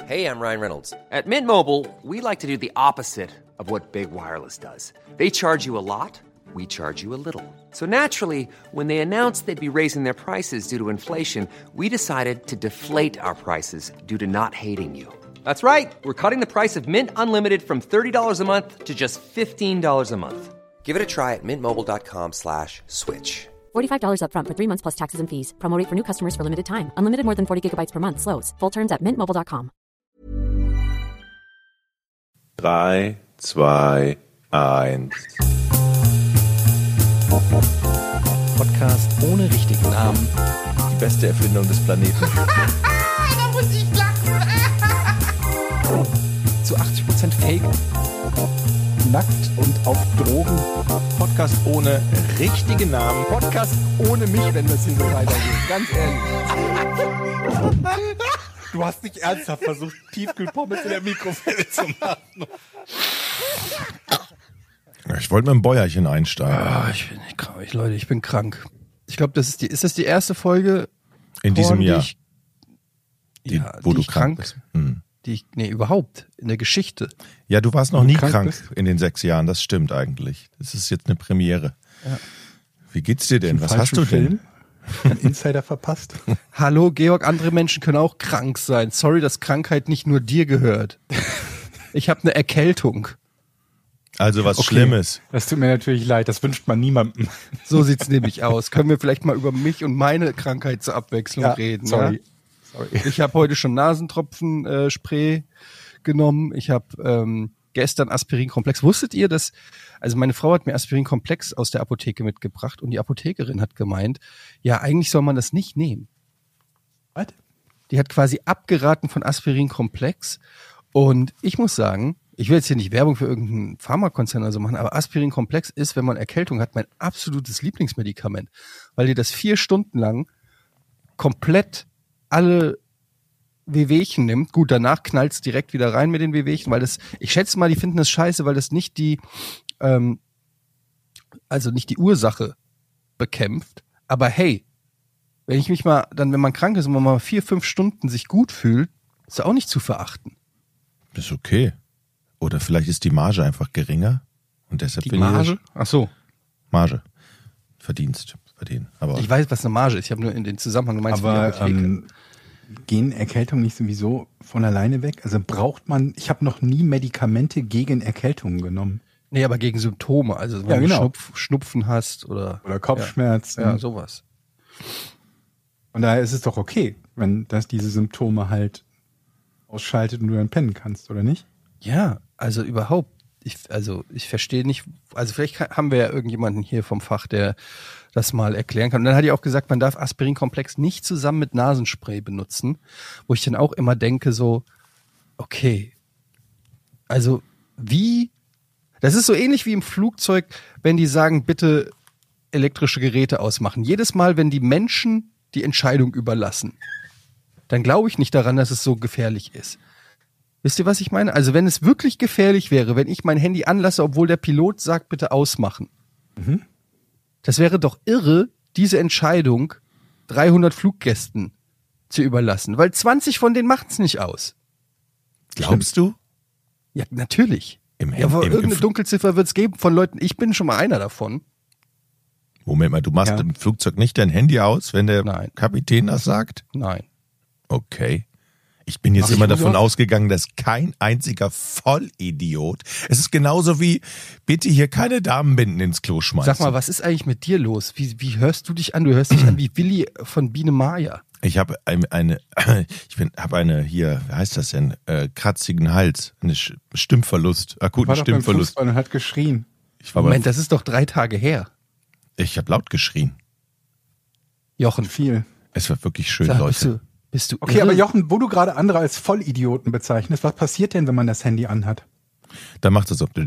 Hey, I'm Ryan Reynolds. At Mint Mobile, we like to do the opposite of what Big Wireless does. They charge you a lot, we charge you a little. So naturally, when they announced they'd be raising their prices due to inflation, we decided to deflate our prices due to not hating you. That's right. We're cutting the price of Mint Unlimited from $30 a month to just $15 a month. Give it a try at mintmobile.com/switch. $45 up front for 3 months plus taxes and fees. Promo rate for new customers for limited time. Unlimited more than 40 gigabytes per month. Slows full terms at mintmobile.com. 3, 2, 1. Podcast ohne richtigen Namen. Die beste Erfindung des Planeten. Da muss ich lachen. Zu 80% Fake. Nackt und auf Drogen. Podcast ohne richtigen Namen. Podcast ohne mich, wenn das hier so weitergeht. Ganz ehrlich. Du hast nicht ernsthaft versucht, Tiefkühlpommes in der Mikrowelle zu machen. Ich wollte mit dem Bäuerchen einsteigen. Ich bin nicht krank, Leute, ich bin krank. Ich glaube, ist das die erste Folge In diesem Jahr. Wo du ich krank bist. Überhaupt in der Geschichte. Ja, du warst noch nie krank bist? in den 6 Jahren, das stimmt eigentlich. Das ist jetzt eine Premiere. Ja. Wie geht's dir denn? Was Falschen hast du denn? Film? Ein Insider verpasst. Hallo, Georg, andere Menschen können auch krank sein. Sorry, dass Krankheit nicht nur dir gehört. Ich habe eine Erkältung. Also was Okay. Schlimmes. Das tut mir natürlich leid, das wünscht man niemandem. So sieht's nämlich aus. Können wir vielleicht mal über mich und meine Krankheit zur Abwechslung reden? Sorry. Ja? Ich habe heute schon Nasentropfen Spray genommen. Ich habe gestern Aspirinkomplex. Wusstet ihr, dass, also meine Frau hat mir Aspirinkomplex aus der Apotheke mitgebracht und die Apothekerin hat gemeint, ja, eigentlich soll man das nicht nehmen. Was? Die hat quasi abgeraten von Aspirinkomplex und ich muss sagen, ich will jetzt hier nicht Werbung für irgendeinen Pharmakonzern oder so machen, aber Aspirinkomplex ist, wenn man Erkältung hat, mein absolutes Lieblingsmedikament, weil dir das 4 Stunden lang komplett alle Wehwehchen nimmt. Gut, danach knallt's direkt wieder rein mit den Wehwehchen, weil das, ich schätze mal, die finden das scheiße, weil das nicht die, nicht die Ursache bekämpft. Aber hey, wenn ich mich mal, dann, wenn man krank ist und man mal 4, 5 Stunden sich gut fühlt, ist ja auch nicht zu verachten. Das ist okay. Oder vielleicht ist die Marge einfach geringer und deshalb Die Marge? Ach so. Marge. Verdienst. Verdienen. Aber Ich weiß, was eine Marge ist. Ich habe nur in den Zusammenhang gemeint, Aber gehen Erkältungen nicht sowieso von alleine weg? Also braucht man, ich habe noch nie Medikamente gegen Erkältungen genommen. nee, aber gegen Symptome, also wenn Ja, du genau. Schnupfen hast oder Kopfschmerzen. ja, sowas. Von daher ist es doch okay, wenn das diese Symptome halt ausschaltet und du dann pennen kannst, oder nicht? Ja, also überhaupt. Ich verstehe nicht, also vielleicht haben wir ja irgendjemanden hier vom Fach, der das mal erklären kann. Und dann hat die auch gesagt, man darf Aspirinkomplex nicht zusammen mit Nasenspray benutzen, wo ich dann auch immer denke so, okay, also wie, das ist so ähnlich wie im Flugzeug, wenn die sagen, bitte elektrische Geräte ausmachen. Jedes Mal, wenn die Menschen die Entscheidung überlassen, dann glaube ich nicht daran, dass es so gefährlich ist. Wisst ihr, was ich meine? Also wenn es wirklich gefährlich wäre, wenn ich mein Handy anlasse, obwohl der Pilot sagt, bitte ausmachen. Das wäre doch irre, diese Entscheidung 300 Fluggästen zu überlassen. Weil 20 von denen machen es nicht aus. glaubst du? Ja, natürlich. Im Ja, aber im- irgendeine Dunkelziffer wird es geben von Leuten. Ich bin schon mal einer davon. Moment mal, du machst Ja. im Flugzeug nicht dein Handy aus, wenn der Nein. Kapitän das sagt? Nein. Okay. Ich bin jetzt Mach immer ich davon auch. ausgegangen, dass kein einziger Vollidiot, es ist genauso wie, bitte hier keine Damenbinden ins Klo schmeißen. Sag mal, was ist eigentlich mit dir los? Wie hörst du dich an? Du hörst dich an wie Willi von Biene Maya. Ich habe eine hier, wie heißt das denn, kratzigen Hals, eine Stimmverlust, akuten War doch beim Stimmverlust. Fußball und hat geschrien. Ich war Moment, das ist doch 3 Tage her. ich habe laut geschrien. Jochen, Viel. Es war wirklich schön, sag, Leute. bist du Okay, irre? aber Jochen, wo du gerade andere als Vollidioten bezeichnest, was passiert denn, wenn man das Handy anhat? Da macht es so Wo und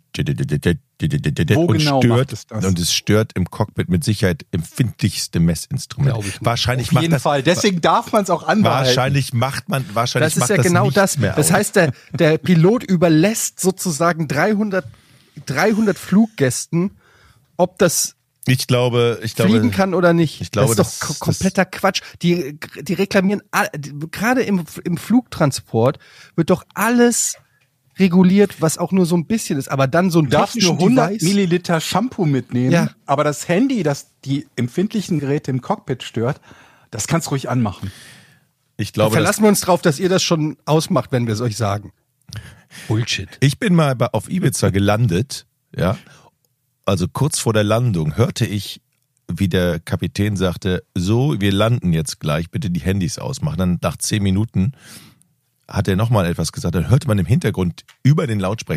genau stört macht es das? und es stört im Cockpit mit Sicherheit empfindlichste Messinstrument. Glaub ich nicht. Wahrscheinlich Auf macht jeden das, Fall. Deswegen darf man es auch anbehalten. wahrscheinlich macht Das ist macht ja genau nichts das. mehr Das aus. heißt, der Pilot überlässt sozusagen 300 Fluggästen, ob das Ich glaube, fliegen kann oder nicht. Ich glaube, das ist doch kompletter Quatsch. Die reklamieren, gerade im Flugtransport wird doch alles reguliert, was auch nur so ein bisschen ist, aber dann so ein Du darfst nur 100 Device. Milliliter Shampoo mitnehmen, Ja. aber das Handy, das die empfindlichen Geräte im Cockpit stört, das kannst du ruhig anmachen. ich glaube, Verlassen wir uns drauf, dass ihr das schon ausmacht, wenn wir es euch sagen. Bullshit. ich bin mal auf Ibiza gelandet, ja. Also kurz vor der Landung hörte ich, wie der Kapitän sagte, so, wir landen jetzt gleich, bitte die Handys ausmachen. Dann nach 10 Minuten hat er nochmal etwas gesagt, dann hörte man im Hintergrund über den Lautsprecher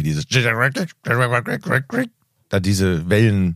diesen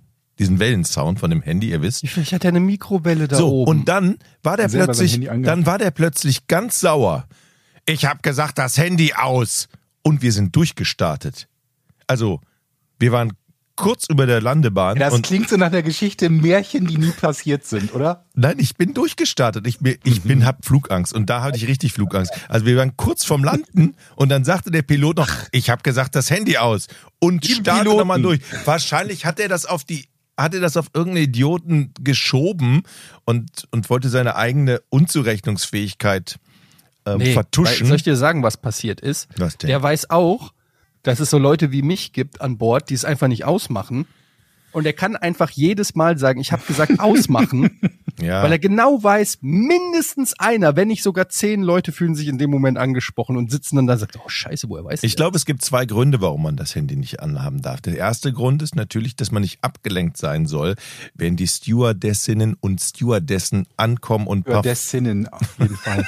Wellensound von dem Handy, ihr wisst. Vielleicht hat er eine Mikrowelle da So, oben. und dann war der Selber sein plötzlich, Handy angemacht. dann war der plötzlich ganz sauer. Ich habe gesagt, das Handy aus. Und wir sind durchgestartet. Also, wir waren kurz über der Landebahn. Das und klingt so nach der Geschichte Märchen, die nie passiert sind, oder? nein, ich bin durchgestartet. Ich hab Flugangst und da hatte ich richtig Flugangst. Also wir waren kurz vorm Landen und dann sagte der Pilot noch, ich habe gesagt, das Handy aus und startet nochmal durch. Wahrscheinlich hat er das auf irgendeinen Idioten geschoben und wollte seine eigene Unzurechnungsfähigkeit vertuschen. Soll ich dir sagen, was passiert ist? Was denn? Der weiß auch, dass es so Leute wie mich gibt an Bord, die es einfach nicht ausmachen. Und er kann einfach jedes Mal sagen, ich habe gesagt, ausmachen, Ja. weil er genau weiß, mindestens einer, wenn nicht sogar 10 Leute fühlen sich in dem Moment angesprochen und sitzen dann da und sagen, oh scheiße, woher weiß Ich glaube, es gibt 2 Gründe, warum man das Handy nicht anhaben darf. Der erste Grund ist natürlich, dass man nicht abgelenkt sein soll, wenn die Stewardessinnen und Stewardessen ankommen und Stewardessinnen auf jeden Fall.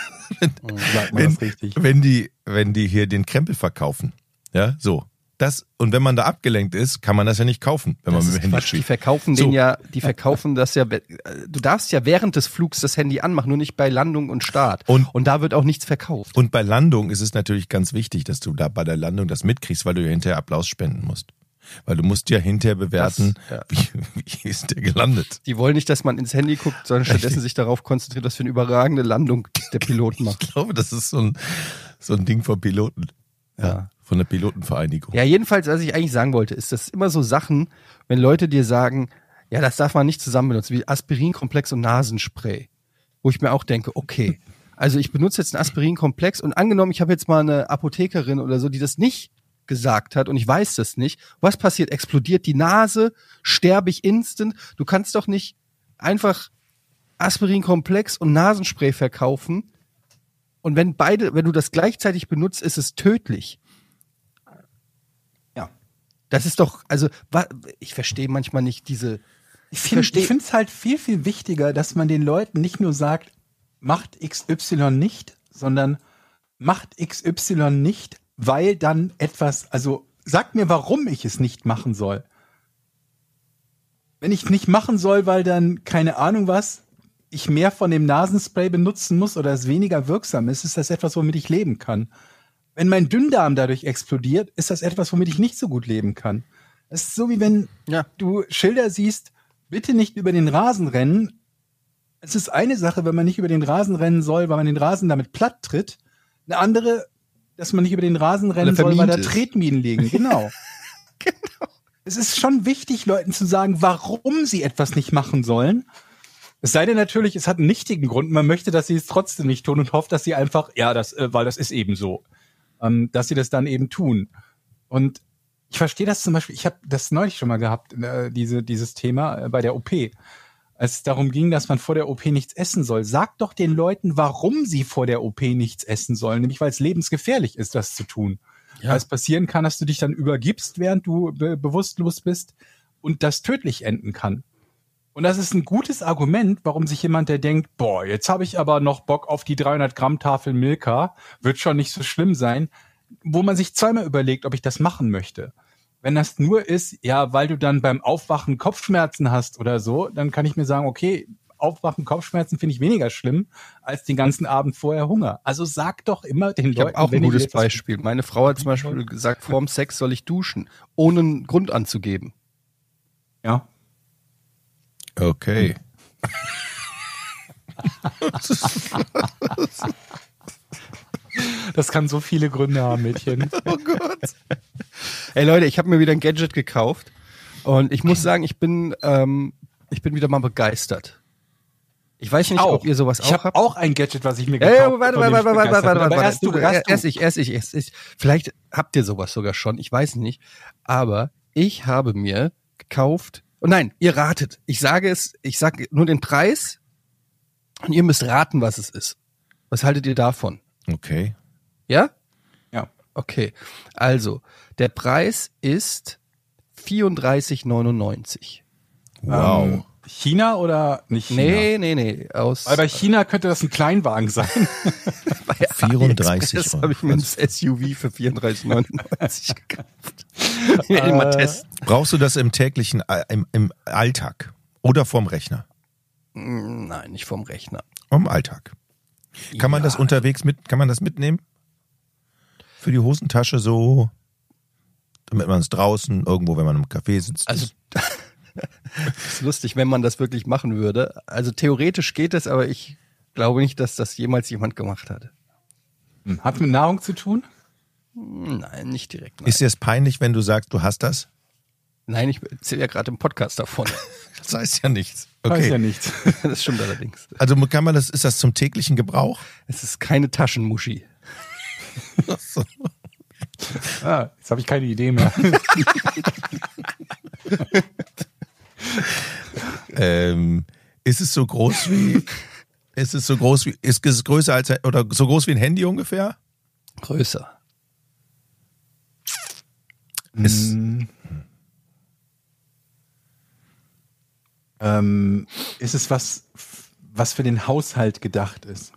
Sagt man das richtig. wenn die hier den Krempel verkaufen. Ja, so. Und wenn man da abgelenkt ist, kann man das ja nicht kaufen, wenn man mit dem Handy Quatsch, die spielt. verkaufen So. die verkaufen das ja, du darfst ja während des Flugs das Handy anmachen, nur nicht bei Landung und Start. Und da wird auch nichts verkauft. Und bei Landung ist es natürlich ganz wichtig, dass du da bei der Landung das mitkriegst, weil du ja hinterher Applaus spenden musst. Weil du musst ja hinterher bewerten, wie ist der gelandet. Die wollen nicht, dass man ins Handy guckt, sondern stattdessen sich darauf konzentriert, was für eine überragende Landung der Pilot macht. Ich glaube, das ist so ein Ding von Piloten. Ja. Von der Pilotenvereinigung. Ja, jedenfalls, was ich eigentlich sagen wollte, ist, das immer so Sachen, wenn Leute dir sagen, ja, das darf man nicht zusammen benutzen, wie Aspirinkomplex und Nasenspray. Wo ich mir auch denke, okay, also ich benutze jetzt einen Aspirinkomplex und angenommen, ich habe jetzt mal eine Apothekerin oder so, die das nicht gesagt hat und ich weiß das nicht. Was passiert? Explodiert die Nase? Sterbe ich instant? Du kannst doch nicht einfach Aspirinkomplex und Nasenspray verkaufen und wenn du das gleichzeitig benutzt, ist es tödlich. Ja. Das ist doch, also, ich verstehe manchmal nicht diese. Ich finde es halt viel, viel wichtiger, dass man den Leuten nicht nur sagt, macht XY nicht, sondern macht XY nicht, weil dann also sagt mir, warum ich es nicht machen soll. Wenn ich nicht machen soll, weil dann, keine Ahnung was, ich mehr von dem Nasenspray benutzen muss oder es weniger wirksam ist das etwas, womit ich leben kann. Wenn mein Dünndarm dadurch explodiert, ist das etwas, womit ich nicht so gut leben kann. Es ist so, wie wenn du Schilder siehst, bitte nicht über den Rasen rennen. Es ist eine Sache, wenn man nicht über den Rasen rennen soll, weil man den Rasen damit platt tritt. Eine andere, dass man nicht über den Rasen rennen soll, weil da Tretminen liegen. Genau. Es ist schon wichtig, Leuten zu sagen, warum sie etwas nicht machen sollen. Es sei denn natürlich, es hat einen nichtigen Grund. Man möchte, dass sie es trotzdem nicht tun und hofft, dass sie einfach, weil das ist eben so, dass sie das dann eben tun. Und ich verstehe das zum Beispiel, ich habe das neulich schon mal gehabt, dieses Thema bei der OP. Als es darum ging, dass man vor der OP nichts essen soll. Sag doch den Leuten, warum sie vor der OP nichts essen sollen. Nämlich, weil es lebensgefährlich ist, das zu tun. Ja. Weil es passieren kann, dass du dich dann übergibst, während du bewusstlos bist und das tödlich enden kann. Und das ist ein gutes Argument, warum sich jemand, der denkt, boah, jetzt habe ich aber noch Bock auf die 300 Gramm Tafel Milka, wird schon nicht so schlimm sein, wo man sich zweimal überlegt, ob ich das machen möchte. Wenn das nur ist, ja, weil du dann beim Aufwachen Kopfschmerzen hast oder so, dann kann ich mir sagen, okay, Aufwachen, Kopfschmerzen finde ich weniger schlimm, als den ganzen Abend vorher Hunger. Also sag doch immer den Leuten, ich habe auch ein gutes Beispiel. Meine Frau hat zum Beispiel gesagt, vorm Sex soll ich duschen, ohne einen Grund anzugeben. Ja. Okay. Das kann so viele Gründe haben, Mädchen. Oh Gott. Ey Leute, ich habe mir wieder ein Gadget gekauft und ich muss sagen, ich bin Ich bin wieder mal begeistert. Ich weiß nicht, ob ihr sowas auch Ich habt. habe auch ein Gadget, was ich mir Ja, gekauft ja, warte. Aber erst du. Erst ich. Vielleicht habt ihr sowas sogar schon, ich weiß nicht. Aber ich habe mir gekauft, oh nein, ihr ratet. Ich sage nur den Preis und ihr müsst raten, was es ist. Was haltet ihr davon? Okay. Ja? Ja. Okay. Also, der Preis ist 34,99. Wow. China oder nicht China? Nee. Weil bei China könnte das ein Kleinwagen sein. Bei 34 AliExpress Euro. habe ich mir ein SUV für 34,99 gekauft. Ich will mal testen. Brauchst du das im täglichen, im Alltag oder vorm Rechner? Nein, nicht vom Rechner. Im Alltag. Kann man das unterwegs kann man das mitnehmen? Für die Hosentasche so, damit man es draußen irgendwo, wenn man im Café sitzt. Also, ist lustig, wenn man das wirklich machen würde. Also theoretisch geht es, aber ich glaube nicht, dass das jemals jemand gemacht hat. Hat mit Nahrung zu tun? Nein, nicht direkt. Nein, Ist dir es peinlich, wenn du sagst, du hast das? nein, ich erzähle ja gerade im Podcast davon. Das heißt ja nichts. Weiß ja Okay. nichts. Das stimmt allerdings. Also ist das zum täglichen Gebrauch? Es ist keine Taschenmuschi. So. Jetzt habe ich keine Idee mehr. Ist es so groß wie, ist es größer als, oder so groß wie ein Handy ungefähr? Größer. Ist, Ist es was für den Haushalt gedacht ist?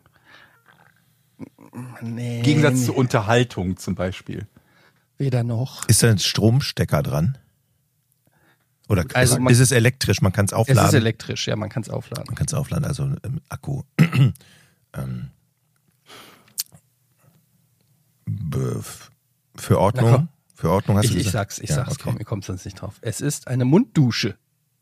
Nee. Im Gegensatz zur Unterhaltung zum Beispiel. Weder noch. ist da ein Stromstecker dran? Oder Also ist es elektrisch? Man kann es Es aufladen. ist elektrisch, ja, man kann es aufladen. Man kann es aufladen, also im Akku. Für Ordnung? Na komm. Für Ordnung hast du Ich gesagt? sag's, Ja, komm, okay. ihr kommt sonst nicht drauf. Es ist eine Munddusche.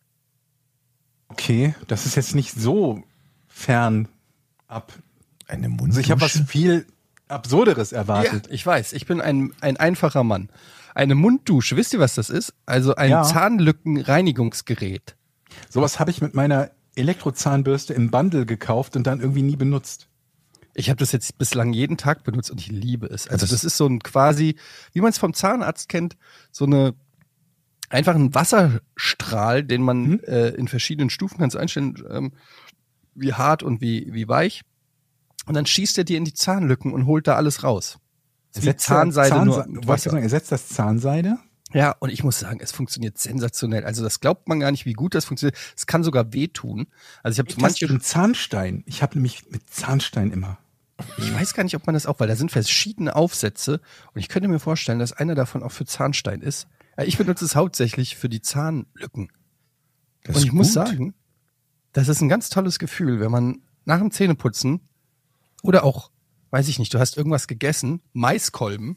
Okay, das ist jetzt nicht so fern ab. Eine Also Munddusche? ich habe was viel Absurderes erwartet. Ich weiß, ich bin ein einfacher Mann. Eine Munddusche, wisst ihr, was das ist? Also ein Ja. Zahnlückenreinigungsgerät. Sowas habe ich mit meiner Elektrozahnbürste im Bundle gekauft und dann irgendwie nie benutzt. Ich habe das jetzt bislang jeden Tag benutzt und ich liebe es. Also das ist so ein quasi, wie man es vom Zahnarzt kennt, so eine einfach ein Wasserstrahl, den man in verschiedenen Stufen kannst einstellen, wie hart und wie weich. Und dann schießt er dir in die Zahnlücken und holt da alles raus. Wie Zahnseide nur mit Wolltest du Wasser. sagen, ersetzt das Zahnseide? Ja, und ich muss sagen, es funktioniert sensationell. Also das glaubt man gar nicht, wie gut das funktioniert. Es kann sogar wehtun. Also ich habe Manche manche, Zahnstein. Ich habe nämlich mit Zahnstein immer. ich weiß gar nicht, ob man das auch, weil da sind verschiedene Aufsätze und ich könnte mir vorstellen, dass einer davon auch für Zahnstein ist. Ich benutze es hauptsächlich für die Zahnlücken. Das Und ist ich muss gut. sagen, das ist ein ganz tolles Gefühl, wenn man nach dem Zähneputzen oder auch, weiß ich nicht, du hast irgendwas gegessen, Maiskolben.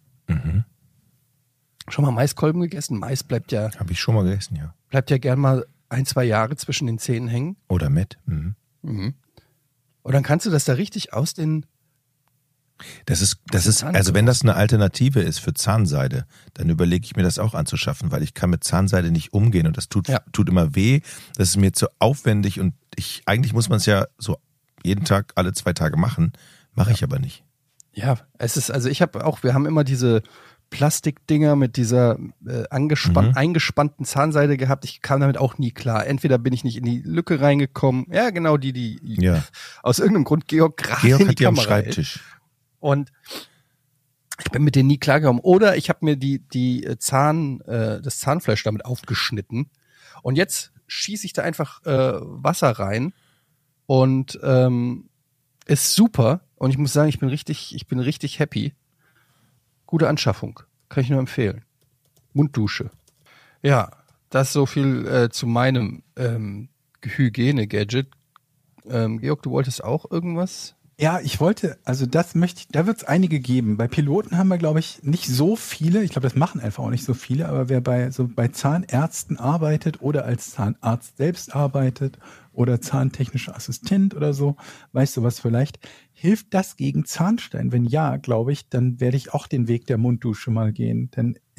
Schon mal Maiskolben gegessen? Mais bleibt ja Habe ich schon mal gegessen, ja. gern mal 1-2 Jahre zwischen den Zähnen hängen. Oder Met. Mhm. Und dann kannst du das da richtig aus den, Das ist, Zahnseide also wenn das eine Alternative ist für Zahnseide, dann überlege ich mir das auch anzuschaffen, weil ich kann mit Zahnseide nicht umgehen und das tut immer weh. Das ist mir zu aufwendig und eigentlich muss man es ja so jeden Tag, alle 2 Tage machen. Mache ich aber nicht. ja, es ist, also wir haben immer diese Plastikdinger mit dieser eingespannten Zahnseide gehabt. Ich kam damit auch nie klar. Entweder bin ich nicht in die Lücke reingekommen. Ja, genau, die Ja. aus irgendeinem Grund Georg gerade Georg in die hat die am Kamera hält. Schreibtisch. Und ich bin mit denen nie klargekommen. Oder ich habe mir das Zahnfleisch damit aufgeschnitten. Und jetzt schieße ich da einfach Wasser rein und ist super. Und ich muss sagen, ich bin richtig happy. Gute Anschaffung. Kann ich nur empfehlen. Munddusche. Ja, das so viel zu meinem Hygiene-Gadget. Georg, du wolltest auch irgendwas? Ja, ich wollte, also da wird es einige geben. Bei Piloten haben wir, glaube ich, nicht so viele. Ich glaube, das machen einfach auch nicht so viele. Aber wer bei Zahnärzten arbeitet oder als Zahnarzt selbst arbeitet oder zahntechnischer Assistent oder so, weiß sowas vielleicht. Hilft das gegen Zahnstein? Wenn ja, glaube ich, dann werde ich auch den Weg der Munddusche mal gehen. Denn ich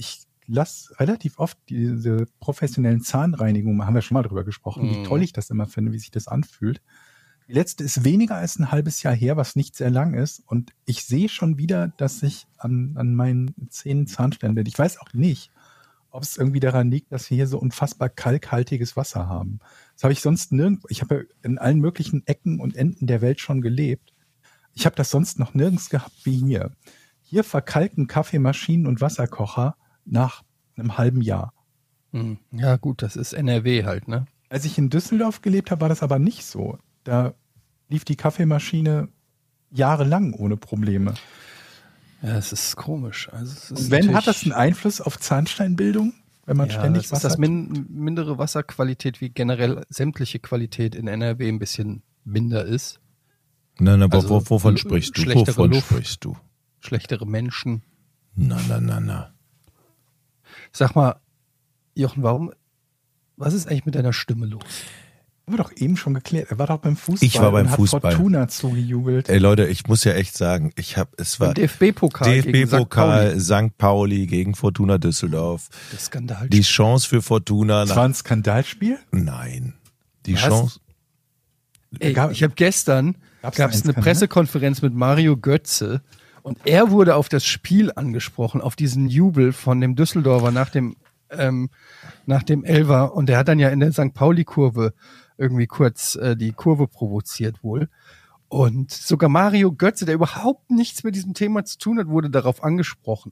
lasse relativ oft diese professionellen Zahnreinigungen, haben wir schon mal drüber gesprochen, wie toll ich das immer finde, wie sich das anfühlt. Die letzte ist weniger als ein halbes Jahr her, was nicht sehr lang ist. Und ich sehe schon wieder, dass ich an meinen Zähnen Zahnstein bin. Ich weiß auch nicht, ob es irgendwie daran liegt, dass wir hier so unfassbar kalkhaltiges Wasser haben. Das habe ich sonst nirgendwo. Ich habe ja in allen möglichen Ecken und Enden der Welt schon gelebt. Ich habe das sonst noch nirgends gehabt wie hier. Hier verkalken Kaffeemaschinen und Wasserkocher nach einem halben Jahr. Ja gut, das ist NRW halt, ne? Als ich in Düsseldorf gelebt habe, war das aber nicht so. Da lief die Kaffeemaschine jahrelang ohne Probleme. Ja, es ist komisch. Also es ist und wenn, hat das einen Einfluss auf Zahnsteinbildung, wenn man ständig Wasser... Das ist mindere Wasserqualität, wie generell sämtliche Qualität in NRW ein bisschen minder ist. Nein, aber Also wovon sprichst du? schlechtere Wovon Luft. sprichst du? Schlechtere Menschen. Na. Sag mal, Jochen, was ist eigentlich mit deiner Stimme los? Haben wir doch eben schon geklärt. Er war doch beim Fußball. Ich war beim und Fußball. Hat Fortuna zugejubelt. Ey Leute, ich muss ja echt sagen, es war DFB-Pokal gegen St. Pauli. St. Pauli gegen Fortuna Düsseldorf. Das Skandal. Die Chance für Fortuna. Das war ein Skandalspiel? Nein. Die Was? Chance. Ey, ich habe gestern Gab's gab es da eine einen Pressekonferenz mit Mario Götze und er wurde auf das Spiel angesprochen, auf diesen Jubel von dem Düsseldorfer nach dem Elfer, und der hat dann ja in der St. Pauli-Kurve irgendwie kurz die Kurve provoziert wohl. Und sogar Mario Götze, der überhaupt nichts mit diesem Thema zu tun hat, wurde darauf angesprochen.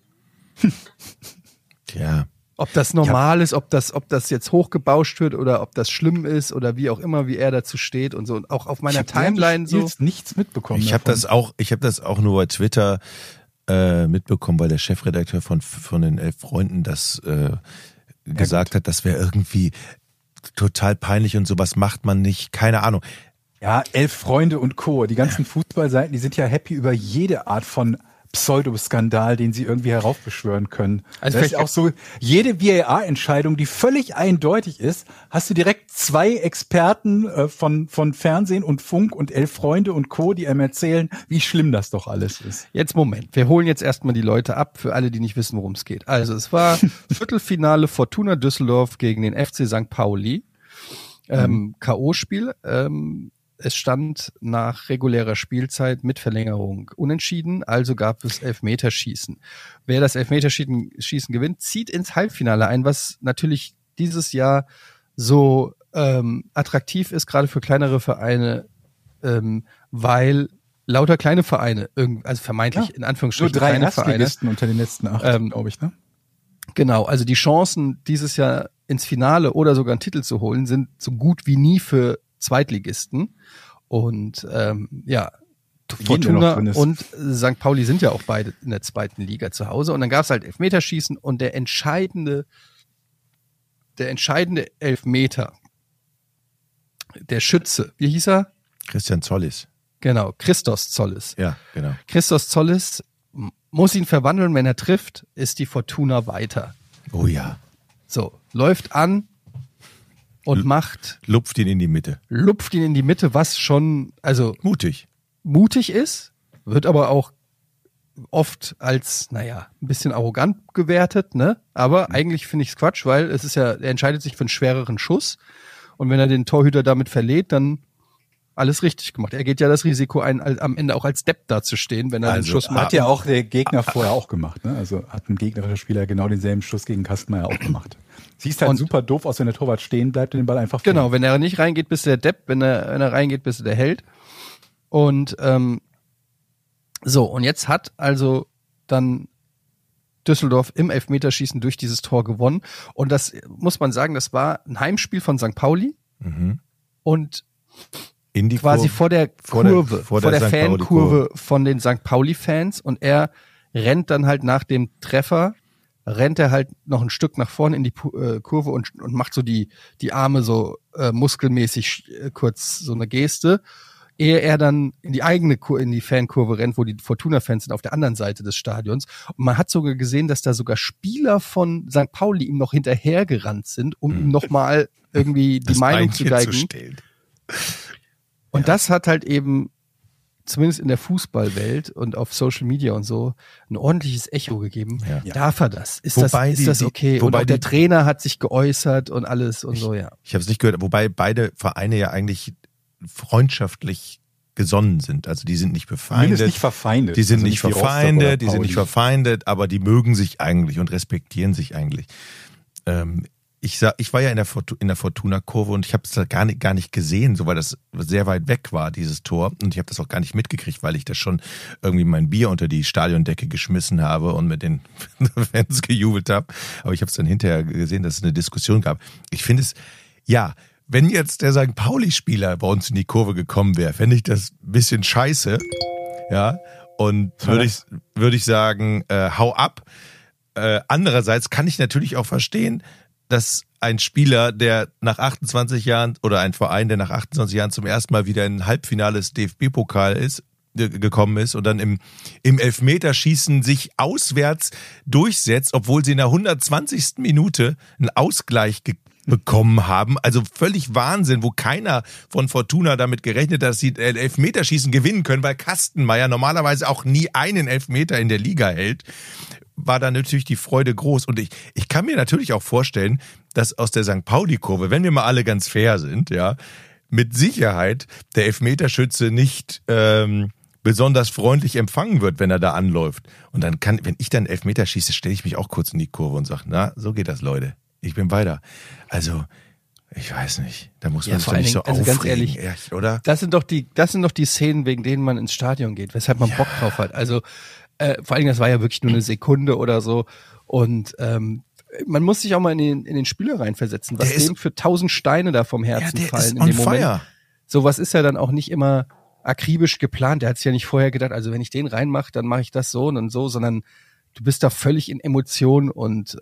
Tja. Ob das normal ist, ob das jetzt hochgebauscht wird oder ob das schlimm ist oder wie auch immer, wie er dazu steht und so. Und auch auf meiner Timeline so. Ich habe nichts mitbekommen. Ich habe das auch nur bei Twitter mitbekommen, weil der Chefredakteur von den 11 Freunden das gesagt hat, das wäre irgendwie total peinlich und sowas macht man nicht. Keine Ahnung. Ja, 11 Freunde und Co. Die ganzen Fußballseiten, die sind ja happy über jede Art von Pseudoskandal, den sie irgendwie heraufbeschwören können. Also das ist auch so, jede VAR-Entscheidung, die völlig eindeutig ist, hast du direkt 2 Experten von Fernsehen und Funk und 11 Freunde und Co., die einem erzählen, wie schlimm das doch alles ist. Jetzt Moment, wir holen jetzt erstmal die Leute ab, für alle, die nicht wissen, worum es geht. Also es war Viertelfinale Fortuna Düsseldorf gegen den FC St. Pauli, K.O.-Spiel. Es stand nach regulärer Spielzeit mit Verlängerung unentschieden, also gab es Elfmeterschießen. Wer das Elfmeterschießen gewinnt, zieht ins Halbfinale ein, was natürlich dieses Jahr so attraktiv ist, gerade für kleinere Vereine, weil lauter kleine Vereine, also vermeintlich in Anführungsstrichen nur 3 kleine Vereine. Erstligisten unter den letzten 8, glaube ich, ne? Genau, also die Chancen, dieses Jahr ins Finale oder sogar einen Titel zu holen, sind so gut wie nie für Zweitligisten. Und Fortuna und St. Pauli sind ja auch beide in der zweiten Liga zu Hause. Und dann gab es halt Elfmeterschießen und der entscheidende Elfmeter, der Schütze, wie hieß er? Christian Zollis. Genau, Christos Zollis. Ja, genau. Christos Zollis muss ihn verwandeln, wenn er trifft, ist die Fortuna weiter. Oh ja. So, läuft an und lupft ihn in die Mitte, was schon, also mutig ist, wird aber auch oft als, ein bisschen arrogant gewertet, ne? Aber eigentlich finde ich es Quatsch, weil es ist ja, er entscheidet sich für einen schwereren Schuss und wenn er den Torhüter damit verlädt, dann alles richtig gemacht. Er geht ja das Risiko ein, am Ende auch als Depp dazustehen, wenn er den Schuss macht. Hat ja auch der Gegner vorher auch gemacht, ne? Also hat ein gegnerischer Spieler genau denselben Schuss gegen Kastenmeier auch gemacht. Siehst halt super doof aus, wenn der Torwart stehen bleibt und den Ball einfach fliegt. Genau, wenn er nicht reingeht, bist du der Depp, wenn er reingeht, bist du der Held. Und und jetzt hat also dann Düsseldorf im Elfmeterschießen durch dieses Tor gewonnen. Und das muss man sagen, das war ein Heimspiel von St. Pauli und in die quasi vor der Kurve, vor der Fankurve von den St. Pauli-Fans, und er rennt dann halt nach dem Treffer, rennt er halt noch ein Stück nach vorne in die Kurve und macht so die Arme so muskelmäßig kurz so eine Geste, ehe er dann in die Fankurve rennt, wo die Fortuna-Fans sind auf der anderen Seite des Stadions. Und man hat sogar gesehen, dass da sogar Spieler von St. Pauli ihm noch hinterhergerannt sind, um ihm nochmal irgendwie die Meinung zu geigen. Und das hat halt eben zumindest in der Fußballwelt und auf Social Media und so ein ordentliches Echo gegeben. Ja. Darf er das? Ist das okay? Und auch der Trainer hat sich geäußert und alles und so, ja. Ich habe es nicht gehört, wobei beide Vereine ja eigentlich freundschaftlich gesonnen sind. Also die sind nicht befeindet. Zumindest nicht verfeindet. Die sind nicht verfeindet, aber die mögen sich eigentlich und respektieren sich eigentlich. Ich war ja in der Fortuna-Kurve und ich habe es da gar nicht gesehen, so weil das sehr weit weg war, dieses Tor. Und ich habe das auch gar nicht mitgekriegt, weil ich da schon irgendwie mein Bier unter die Stadiondecke geschmissen habe und mit den Fans gejubelt habe. Aber ich habe es dann hinterher gesehen, dass es eine Diskussion gab. Ich finde es, ja, wenn jetzt der St. Pauli-Spieler bei uns in die Kurve gekommen wäre, fände ich das ein bisschen scheiße. Ja, und würde ich sagen, hau ab. Andererseits kann ich natürlich auch verstehen, dass ein Spieler, der nach 28 Jahren oder ein Verein, der nach 28 Jahren zum ersten Mal wieder in ein Halbfinale des DFB-Pokal gekommen ist und dann im Elfmeterschießen sich auswärts durchsetzt, obwohl sie in der 120. Minute einen Ausgleich bekommen haben. Also völlig Wahnsinn, wo keiner von Fortuna damit gerechnet hat, dass sie Elfmeterschießen gewinnen können, weil Kastenmeier normalerweise auch nie einen Elfmeter in der Liga hält. War da natürlich die Freude groß. Und ich kann mir natürlich auch vorstellen, dass aus der St. Pauli-Kurve, wenn wir mal alle ganz fair sind, ja, mit Sicherheit der Elfmeterschütze nicht besonders freundlich empfangen wird, wenn er da anläuft. Und dann wenn ich dann Elfmeter schieße, stelle ich mich auch kurz in die Kurve und sage, na, so geht das, Leute. Ich bin weiter. Also, ich weiß nicht. Da muss man sich doch nicht so aufregen. Ganz ehrlich, oder? Das sind doch die Szenen, wegen denen man ins Stadion geht, weshalb man Bock drauf hat. Also, vor allem, das war ja wirklich nur eine Sekunde oder so. Und man muss sich auch mal in den Spieler reinversetzen, was dem für 1000 Steine da vom Herzen fallen in dem Moment. Sowas ist ja dann auch nicht immer akribisch geplant. Der hat sich ja nicht vorher gedacht, also wenn ich den reinmache, dann mache ich das so und so, sondern du bist da völlig in Emotionen und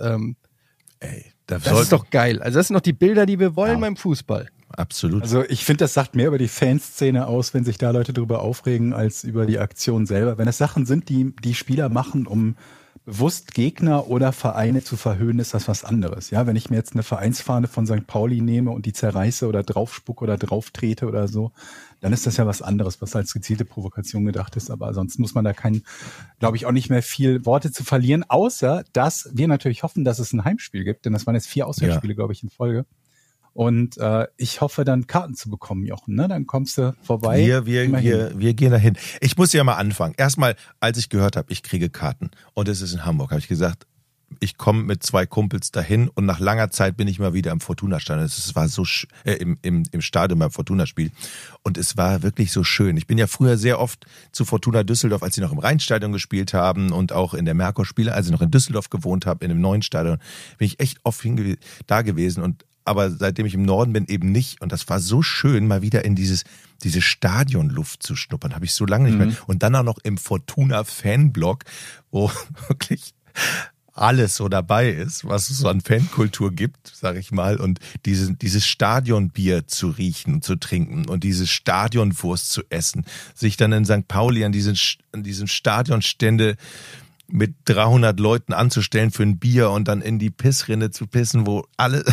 das ist doch geil. Also das sind doch die Bilder, die wir wollen beim Fußball. Absolut. Also ich finde, das sagt mehr über die Fanszene aus, wenn sich da Leute drüber aufregen, als über die Aktion selber. Wenn es Sachen sind, die Spieler machen, um bewusst Gegner oder Vereine zu verhöhnen, ist das was anderes. Ja, wenn ich mir jetzt eine Vereinsfahne von St. Pauli nehme und die zerreiße oder draufspucke oder drauftrete oder so, dann ist das ja was anderes, was als gezielte Provokation gedacht ist. Aber sonst muss man da glaube ich, auch nicht mehr viel Worte zu verlieren, außer dass wir natürlich hoffen, dass es ein Heimspiel gibt, denn das waren jetzt 4 Auswärtsspiele, glaube ich, in Folge. Und ich hoffe dann Karten zu bekommen, Jochen. Ne? Dann kommst du vorbei. Wir gehen dahin. Ich muss ja mal anfangen. Erstmal, als ich gehört habe, ich kriege Karten und es ist in Hamburg, habe ich gesagt, ich komme mit 2 Kumpels dahin und nach langer Zeit bin ich mal wieder im Fortuna-Stadion. Es war so im Stadion beim Fortuna-Spiel und es war wirklich so schön. Ich bin ja früher sehr oft zu Fortuna Düsseldorf, als sie noch im Rheinstadion gespielt haben und auch in der Merkur-Spiele, als ich noch in Düsseldorf gewohnt habe, in dem neuen Stadion, bin ich echt oft da gewesen aber seitdem ich im Norden bin, eben nicht. Und das war so schön, mal wieder in diese Stadionluft zu schnuppern. Habe ich so lange nicht mehr. Und dann auch noch im Fortuna-Fanblog, wo wirklich alles so dabei ist, was es so an Fankultur gibt, sag ich mal. Und dieses Stadionbier zu riechen und zu trinken und diese Stadionwurst zu essen. Sich dann in St. Pauli an diesen Stadionstände mit 300 Leuten anzustellen für ein Bier und dann in die Pissrinne zu pissen, wo alle...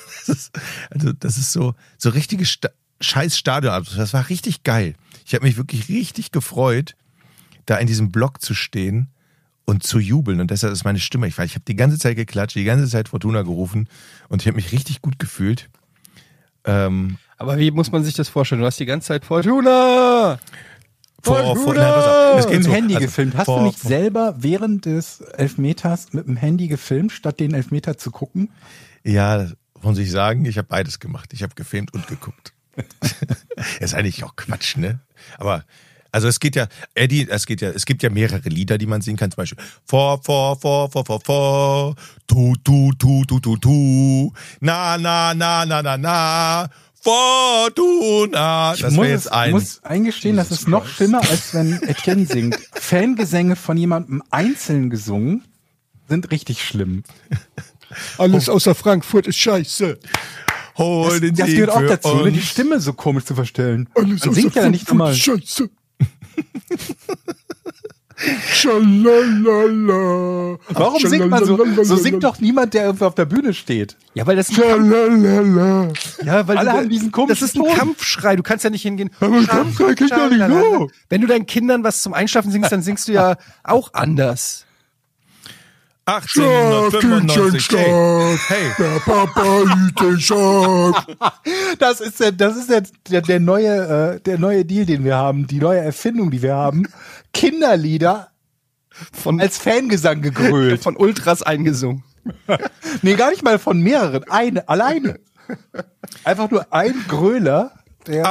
Das ist so richtige scheiß Stadion. Das war richtig geil. Ich habe mich wirklich richtig gefreut, da in diesem Block zu stehen und zu jubeln. Und deshalb ist meine Stimme. Ich habe die ganze Zeit geklatscht, die ganze Zeit Fortuna gerufen und ich habe mich richtig gut gefühlt. Aber wie muss man sich das vorstellen? Du hast die ganze Zeit Fortuna! Es geht mit dem Handy gefilmt. Hast du nicht selber während des Elfmeters mit dem Handy gefilmt, statt den Elfmeter zu gucken? Ja, muss ich sagen, ich habe beides gemacht. Ich habe gefilmt und geguckt. Ist eigentlich auch Quatsch, ne? Aber, also es gibt ja mehrere Lieder, die man singen kann. Zum Beispiel tu, na, Fortuna. Das wäre jetzt Ich muss eingestehen, das ist noch schlimmer, als wenn Etienne singt. Fangesänge von jemandem einzeln gesungen sind richtig schlimm. Alles außer Frankfurt ist scheiße. Das gehört auch dazu, ne? Die Stimme so komisch zu verstellen. Alles man singt ja nicht normal. Scheiße. Schalalala. Warum singt man so? So singt doch niemand, der irgendwo auf der Bühne steht. Ja, weil das Schalalala. ja, weil Alle haben diesen komischen das ist ein Ton. Kampfschrei. Du kannst ja nicht hingehen. Aber Kampfschrei geht ja nicht so. Wenn du deinen Kindern was zum Einschlafen singst, dann singst du ja auch anders. 1895. Hey. Der Papa liebt den Schaf. Das ist der neue Deal, den wir haben, die neue Erfindung, die wir haben. Kinderlieder als Fangesang gegrölt. Von Ultras eingesungen. Nee, gar nicht mal von mehreren. Alleine. Einfach nur ein Gröler. Der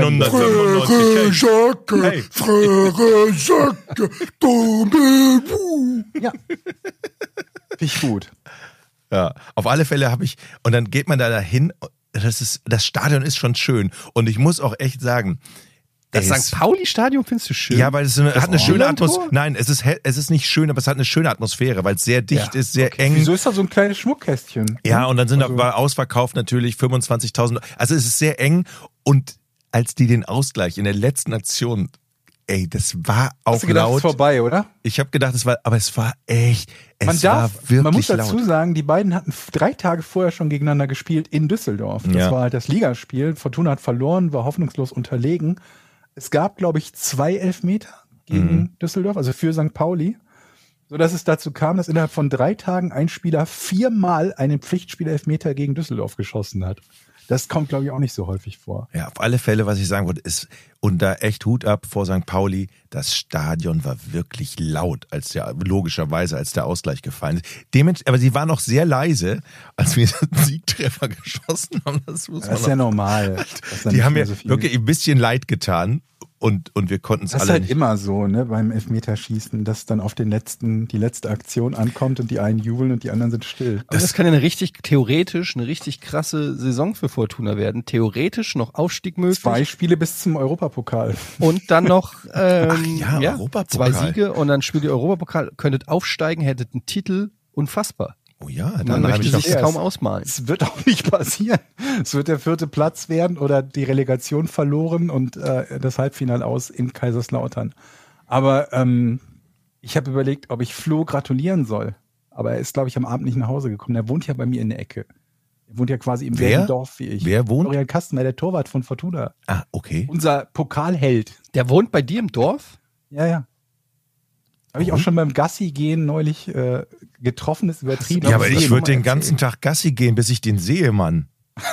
1895. Jacke, Hey. Frère Jacke, tombez-vous. Ja. Finde ich gut. Ja, auf alle Fälle habe ich, und dann geht man da dahin, das Stadion ist schon schön. Und ich muss auch echt sagen, Das es- St. Pauli-Stadion findest du schön? Ja, weil es hat eine schöne Millantor? Atmosphäre. Nein, es ist nicht schön, aber es hat eine schöne Atmosphäre, weil es sehr dicht ist, sehr eng. Wieso ist da so ein kleines Schmuckkästchen? Ja, und dann war ausverkauft natürlich 25.000. Also es ist sehr eng. Und als die den Ausgleich in der letzten Aktion, ey, das war auch Hast du gedacht, es laut. ist vorbei, oder? Ich habe gedacht, aber es war echt, Man war wirklich muss dazu laut. sagen, die beiden hatten 3 Tage vorher schon gegeneinander gespielt in Düsseldorf. Das Ja. war halt das Ligaspiel. Fortuna hat verloren, war hoffnungslos unterlegen. Es gab, glaube ich, 2 Elfmeter gegen Düsseldorf, also für St. Pauli, sodass es dazu kam, dass innerhalb von 3 Tagen ein Spieler 4-mal einen Pflichtspiel-Elfmeter gegen Düsseldorf geschossen hat. Das kommt, glaube ich, auch nicht so häufig vor. Ja, auf alle Fälle, was ich sagen wollte, ist, und da echt Hut ab vor St. Pauli, das Stadion war wirklich laut, logischerweise, als der Ausgleich gefallen ist. Aber sie waren noch sehr leise, als wir den Siegtreffer geschossen haben. Das muss Das man ist ja noch. normal. dass da Die nicht haben mehr mir so viel- wirklich ein bisschen leid getan und wir konnten es Das ist alle halt nicht. immer so, ne, beim Elfmeterschießen, dass dann auf die letzte Aktion ankommt und die einen jubeln und die anderen sind still. Aber das kann ja eine richtig krasse Saison für Fortuna werden. Theoretisch noch Aufstieg möglich. 2 Spiele bis zum Europapokal. Und dann noch ja, Europapokal. 2 Siege und dann spielt ihr Europapokal, könntet aufsteigen, hättet einen Titel, unfassbar. Oh ja, Man dann habe möchte ich noch. sich Ja, kaum es- ausmalen. Es wird auch nicht passieren. Es wird der 4. Platz werden oder die Relegation verloren und das Halbfinale aus in Kaiserslautern. Aber ich habe überlegt, ob ich Flo gratulieren soll. Aber er ist, glaube ich, am Abend nicht nach Hause gekommen. Er wohnt ja bei mir in der Ecke. Er wohnt ja quasi im Wer? selben Dorf wie ich. Wer wohnt? Florian Kastenmeier, der Torwart von Fortuna. Ah, okay. Unser Pokalheld. Der wohnt bei dir im Dorf? Ja, ja. Habe ich auch schon beim Gassi gehen neulich getroffen, ist übertrieben. Ja, aber Sehe ich würde noch den mal ganzen Tag Gassi gehen, bis ich den sehe, Mann.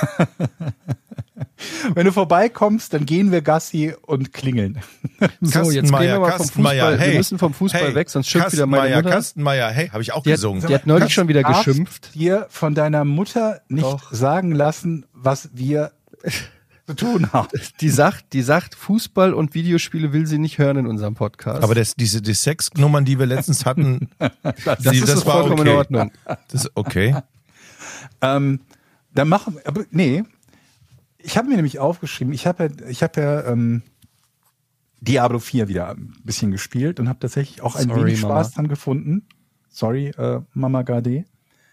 Wenn du vorbeikommst, dann gehen wir Gassi und klingeln. So, jetzt gehen wir mal vom Fußball. hey. Wir müssen vom Fußball weg, sonst schimpft wieder meine Mutter. Kastenmeier, hey, habe ich auch Die gesungen. hat neulich schon wieder darfst geschimpft. dir von deiner Mutter nicht Doch. sagen lassen, was wir zu tun haben. Die sagt, Fußball und Videospiele will sie nicht hören in unserem Podcast. Aber die Sexnummern, die wir letztens hatten, das ist war vollkommen okay. in Ordnung. Das ist okay. Dann machen, aber nee, ich habe mir nämlich aufgeschrieben, ich habe ja Diablo 4 wieder ein bisschen gespielt und habe tatsächlich auch ein Sorry, wenig Mama. Spaß dran gefunden. Sorry, Mama Gade.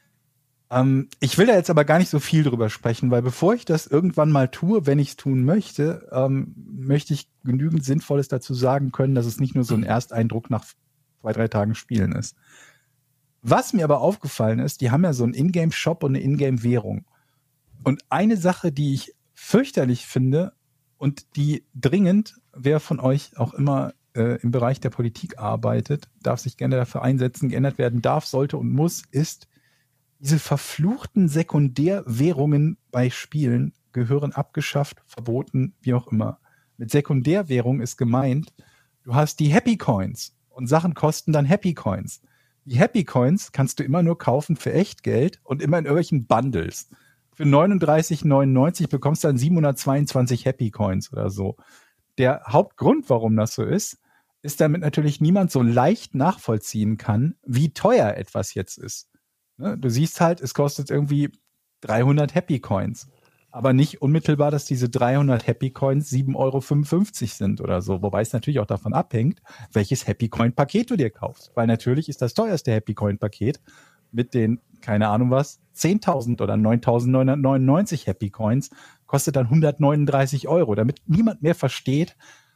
Ich will da jetzt aber gar nicht so viel drüber sprechen, weil bevor ich das irgendwann mal tue, wenn ich es tun möchte, möchte ich genügend Sinnvolles dazu sagen können, dass es nicht nur so ein Ersteindruck nach 2-3 Tagen Spielen ist. Was mir aber aufgefallen ist, die haben ja so einen Ingame-Shop und eine Ingame-Währung. Und eine Sache, die ich fürchterlich finde und die dringend, wer von euch auch immer im Bereich der Politik arbeitet, darf sich gerne dafür einsetzen, geändert werden darf, sollte und muss, ist, diese verfluchten Sekundärwährungen bei Spielen gehören abgeschafft, verboten, wie auch immer. Mit Sekundärwährung ist gemeint, du hast die Happy Coins und Sachen kosten dann Happy Coins. Die Happy Coins kannst du immer nur kaufen für Echtgeld und immer in irgendwelchen Bundles. Für 39,99 bekommst du dann 722 Happy Coins oder so. Der Hauptgrund, warum das so ist, damit natürlich niemand so leicht nachvollziehen kann, wie teuer etwas jetzt ist. Ne? Du siehst halt, es kostet irgendwie 300 Happy Coins. Aber nicht unmittelbar, dass diese 300 Happy Coins 7,55 € sind oder so. Wobei es natürlich auch davon abhängt, welches Happy Coin Paket du dir kaufst. Weil natürlich ist das teuerste Happy Coin Paket mit den, keine Ahnung was, 10.000 oder 9.999 Happy Coins kostet dann 139 €, damit niemand mehr versteht,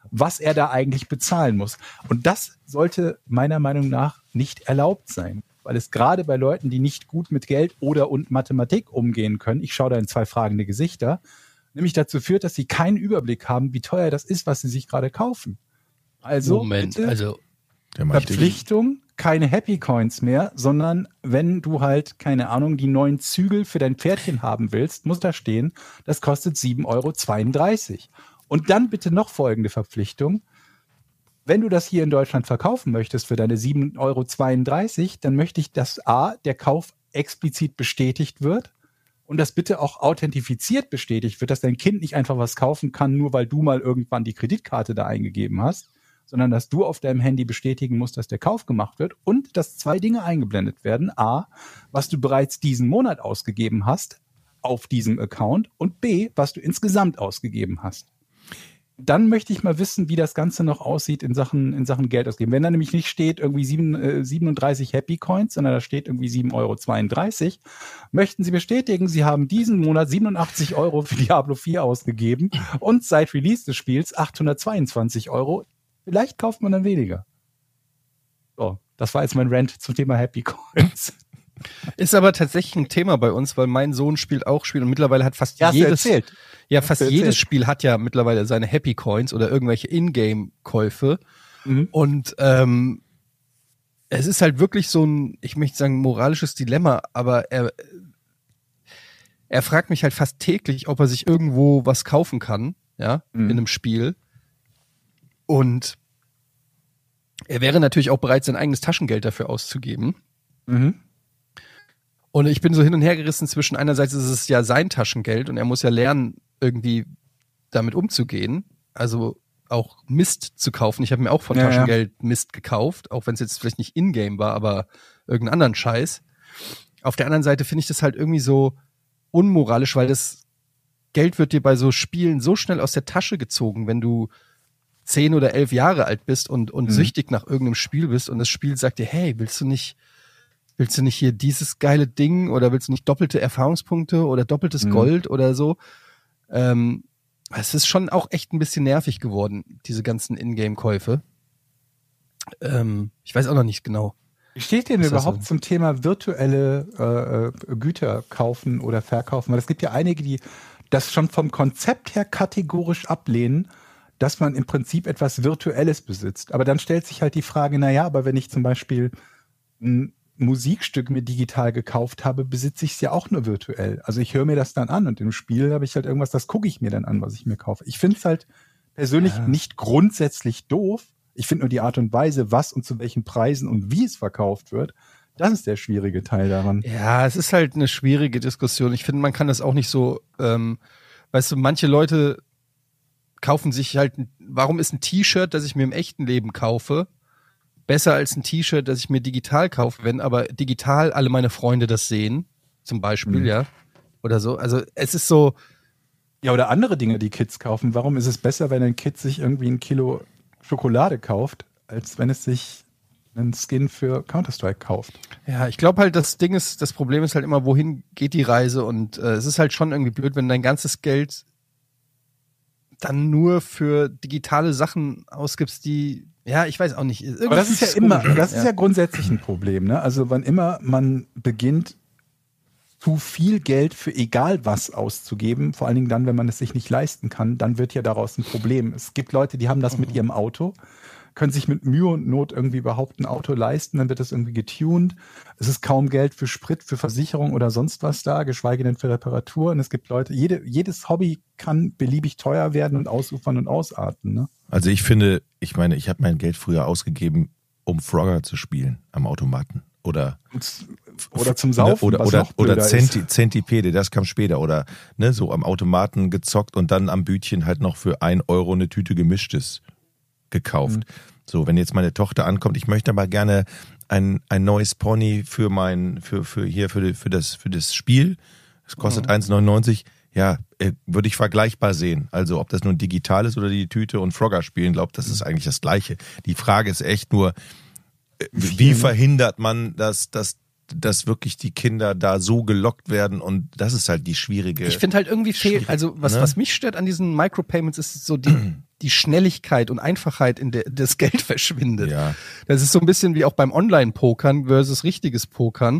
was er da eigentlich bezahlen muss. Und das sollte meiner Meinung nach nicht erlaubt sein, weil es gerade bei Leuten, die nicht gut mit Geld und Mathematik umgehen können, ich schaue da in 2 fragende Gesichter, nämlich dazu führt, dass sie keinen Überblick haben, wie teuer das ist, was sie sich gerade kaufen. Also Moment, bitte also Verpflichtung, keine Happy Coins mehr, sondern wenn du halt, keine Ahnung, die neuen Zügel für dein Pferdchen haben willst, muss da stehen, das kostet 7,32 €. Und dann bitte noch folgende Verpflichtung. Wenn du das hier in Deutschland verkaufen möchtest für deine 7,32 €, dann möchte ich, dass der Kauf explizit bestätigt wird und dass bitte auch authentifiziert bestätigt wird, dass dein Kind nicht einfach was kaufen kann, nur weil du mal irgendwann die Kreditkarte da eingegeben hast, sondern dass du auf deinem Handy bestätigen musst, dass der Kauf gemacht wird und dass 2 Dinge eingeblendet werden. A, was du bereits diesen Monat ausgegeben hast auf diesem Account und B, was du insgesamt ausgegeben hast. Dann möchte ich mal wissen, wie das Ganze noch aussieht in Sachen Geld ausgeben. Wenn da nämlich nicht steht irgendwie 37 Happy Coins, sondern da steht irgendwie 7,32 €, möchten Sie bestätigen, Sie haben diesen Monat 87 € für Diablo 4 ausgegeben und seit Release des Spiels 822 €. Vielleicht kauft man dann weniger. So, das war jetzt mein Rant zum Thema Happy Coins. ist aber tatsächlich ein Thema bei uns, weil mein Sohn spielt und mittlerweile hat fast jedes Spiel hat ja mittlerweile seine Happy Coins oder irgendwelche Ingame-Käufe. Und es ist halt wirklich so ein, ich möchte sagen, moralisches Dilemma, aber er fragt mich halt fast täglich, ob er sich irgendwo was kaufen kann, ja, in einem Spiel. Und er wäre natürlich auch bereit, sein eigenes Taschengeld dafür auszugeben. Und ich bin so hin und her gerissen zwischen einerseits ist es ja sein Taschengeld und er muss ja lernen, irgendwie damit umzugehen. Also auch Mist zu kaufen. Ich habe mir auch von Taschengeld Mist gekauft, auch wenn es jetzt vielleicht nicht in-game war, aber irgendeinen anderen Scheiß. Auf der anderen Seite finde ich das halt irgendwie so unmoralisch, weil das Geld wird dir bei so Spielen so schnell aus der Tasche gezogen, wenn du 10 oder 11 Jahre alt bist und süchtig nach irgendeinem Spiel bist und das Spiel sagt dir, hey, willst du nicht hier dieses geile Ding oder willst du nicht doppelte Erfahrungspunkte oder doppeltes Gold oder so? Es ist schon auch echt ein bisschen nervig geworden, diese ganzen Ingame-Käufe. Ich weiß auch noch nicht genau. Wie steht denn überhaupt zum Thema virtuelle Güter kaufen oder verkaufen? Weil es gibt ja einige, die das schon vom Konzept her kategorisch ablehnen, dass man im Prinzip etwas Virtuelles besitzt. Aber dann stellt sich halt die Frage, naja, aber wenn ich zum Beispiel ein Musikstück mir digital gekauft habe, besitze ich es ja auch nur virtuell. Also ich höre mir das dann an und im Spiel habe ich halt irgendwas, das gucke ich mir dann an, was ich mir kaufe. Ich finde es halt persönlich nicht grundsätzlich doof. Ich finde nur die Art und Weise, was und zu welchen Preisen und wie es verkauft wird, das ist der schwierige Teil daran. Ja, es ist halt eine schwierige Diskussion. Ich finde, man kann das auch nicht so, weißt du, manche Leute kaufen sich halt, warum ist ein T-Shirt, das ich mir im echten Leben kaufe, besser als ein T-Shirt, das ich mir digital kaufe, wenn aber digital alle meine Freunde das sehen, zum Beispiel, ja, oder so. Also es ist so. Ja, oder andere Dinge, die Kids kaufen. Warum ist es besser, wenn ein Kind sich irgendwie 1 Kilo Schokolade kauft, als wenn es sich einen Skin für Counter-Strike kauft? Ja, ich glaube halt, das Problem ist halt immer, wohin geht die Reise und es ist halt schon irgendwie blöd, wenn dein ganzes Geld dann nur für digitale Sachen ausgibst, die, ja, ich weiß auch nicht. Aber das ist ja immer, das ist ja grundsätzlich ein Problem, ne? Also wann immer man beginnt, zu viel Geld für egal was auszugeben, vor allen Dingen dann, wenn man es sich nicht leisten kann, dann wird ja daraus ein Problem. Es gibt Leute, die haben das mit ihrem Auto, können sich mit Mühe und Not irgendwie überhaupt ein Auto leisten, dann wird das irgendwie getuned. Es ist kaum Geld für Sprit, für Versicherung oder sonst was da, geschweige denn für Reparatur. Und es gibt Leute, jedes Hobby kann beliebig teuer werden und ausufern und ausarten. Ne? Also ich finde, ich habe mein Geld früher ausgegeben, um Frogger zu spielen am Automaten. Oder zum Saufen. Oder Centipede, das kam später. Oder ne, so am Automaten gezockt und dann am Bütchen halt noch für 1 € eine Tüte Gemischtes gekauft. So, wenn jetzt meine Tochter ankommt, ich möchte aber gerne ein neues Pony für das Spiel. Es kostet 1,99. Ja, würde ich vergleichbar sehen. Also ob das nun digital ist oder die Tüte und Frogger spielen, glaube das ist eigentlich das Gleiche. Die Frage ist echt nur, wie verhindert man, dass dass wirklich die Kinder da so gelockt werden und das ist halt die schwierige. Ich finde halt irgendwie fehlt, also was mich stört an diesen Micropayments ist so die Schnelligkeit und Einfachheit, in der das Geld verschwindet. Ja. Das ist so ein bisschen wie auch beim Online-Pokern versus richtiges Pokern.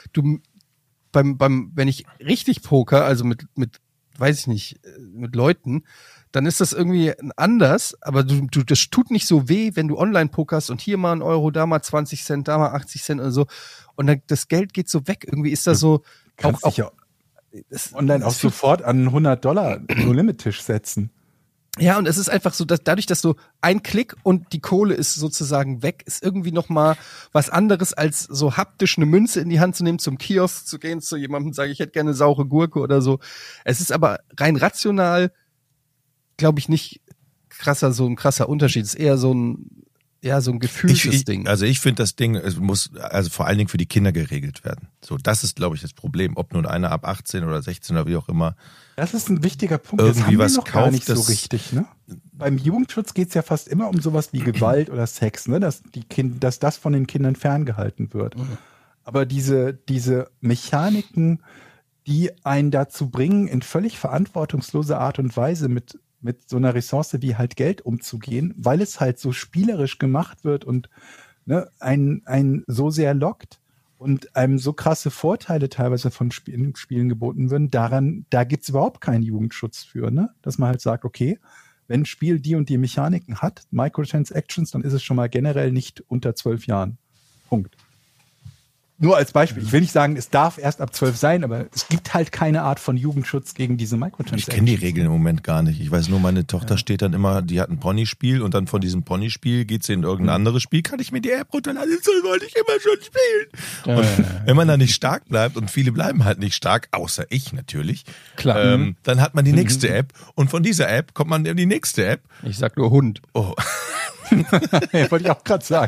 Wenn ich richtig poker, also mit weiß ich nicht, mit Leuten, dann ist das irgendwie anders, aber das tut nicht so weh, wenn du online pokerst und hier mal 1 Euro, da mal 20 Cent, da mal 80 Cent oder so und dann das Geld geht so weg. Irgendwie ist das so Kannst dich ja online auch sofort an $100 No-Limit-Tisch setzen. Ja, und es ist einfach so, dass dadurch, dass so ein Klick und die Kohle ist sozusagen weg, ist irgendwie nochmal was anderes, als so haptisch eine Münze in die Hand zu nehmen, zum Kiosk zu gehen, zu jemandem sagen, ich hätte gerne eine saure Gurke oder so. Es ist aber rein rational, glaube ich, nicht so ein krasser Unterschied. Es ist eher so ein gefühltes Ding. Also ich finde, das Ding muss also vor allen Dingen für die Kinder geregelt werden. So, das ist, glaube ich, das Problem. Ob nun einer ab 18 oder 16 oder wie auch immer. Das ist ein wichtiger Punkt. Irgendwie das haben was wir noch gar nicht so richtig. Ne? Beim Jugendschutz geht es ja fast immer um sowas wie Gewalt oder Sex, ne? Dass das von den Kindern ferngehalten wird. Mhm. Aber diese Mechaniken, die einen dazu bringen, in völlig verantwortungsloser Art und Weise mit so einer Ressource wie halt Geld umzugehen, weil es halt so spielerisch gemacht wird und ne, einen so sehr lockt und einem so krasse Vorteile teilweise von Spielen geboten werden, da gibt's überhaupt keinen Jugendschutz für, ne? Dass man halt sagt, okay, wenn ein Spiel die und die Mechaniken hat, Microtransactions, dann ist es schon mal generell nicht unter 12 Jahren. Punkt. Nur als Beispiel. Ich will nicht sagen, es darf erst ab 12 sein, aber es gibt halt keine Art von Jugendschutz gegen diese Microtransactions. Ich kenne die Regeln im Moment gar nicht. Ich weiß nur, meine Tochter steht dann immer, die hat ein Ponyspiel und dann von diesem Ponyspiel geht sie in irgendein anderes Spiel. Kann ich mir die App runterladen? Das wollte ich immer schon spielen. Und wenn man da nicht stark bleibt und viele bleiben halt nicht stark, außer ich natürlich, klar. Dann hat man die nächste App und von dieser App kommt man in die nächste App. Ich sag nur Hund. Oh. Wollte ich auch gerade sagen.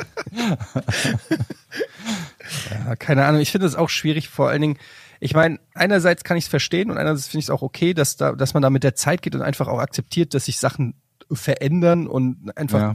Ja, keine Ahnung, ich finde das auch schwierig, vor allen Dingen, ich meine, einerseits kann ich es verstehen und einerseits finde ich es auch okay, dass man da mit der Zeit geht und einfach auch akzeptiert, dass sich Sachen verändern und einfach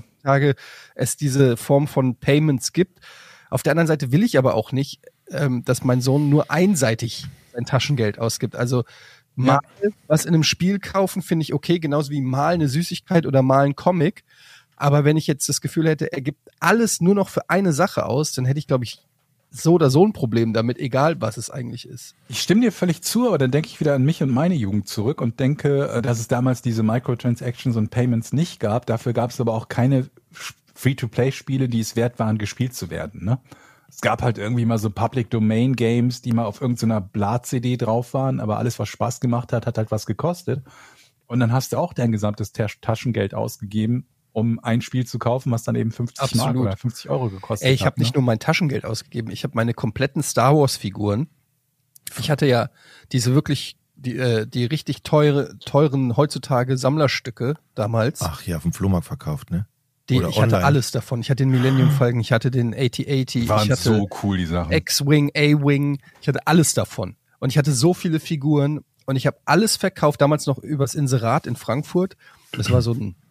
es diese Form von Payments gibt. Auf der anderen Seite will ich aber auch nicht, dass mein Sohn nur einseitig sein Taschengeld ausgibt. Also mal was in einem Spiel kaufen, finde ich okay, genauso wie mal eine Süßigkeit oder mal ein Comic. Aber wenn ich jetzt das Gefühl hätte, er gibt alles nur noch für eine Sache aus, dann hätte ich, glaube ich, so oder so ein Problem damit, egal was es eigentlich ist. Ich stimme dir völlig zu, aber dann denke ich wieder an mich und meine Jugend zurück und denke, dass es damals diese Microtransactions und Payments nicht gab. Dafür gab es aber auch keine Free-to-Play-Spiele, die es wert waren, gespielt zu werden. Ne? Es gab halt irgendwie mal so Public-Domain-Games, die mal auf irgendeiner Blat-CD drauf waren, aber alles, was Spaß gemacht hat, hat halt was gekostet. Und dann hast du auch dein gesamtes Taschengeld ausgegeben, um ein Spiel zu kaufen, was dann eben 50 Mark oder 50 Euro gekostet hat. Ich habe nicht nur mein Taschengeld ausgegeben, ich habe meine kompletten Star Wars Figuren. Ich hatte ja diese wirklich, die richtig teuren heutzutage Sammlerstücke damals. Ach ja, auf dem Flohmarkt verkauft, ne? Ich hatte alles davon. Ich hatte den Millennium Falcon, ich hatte den AT-AT, Waren ich hatte so cool, die Sachen. X-Wing, A-Wing, ich hatte alles davon. Und ich hatte so viele Figuren und ich habe alles verkauft, damals noch übers Inserat in Frankfurt. Das war so ein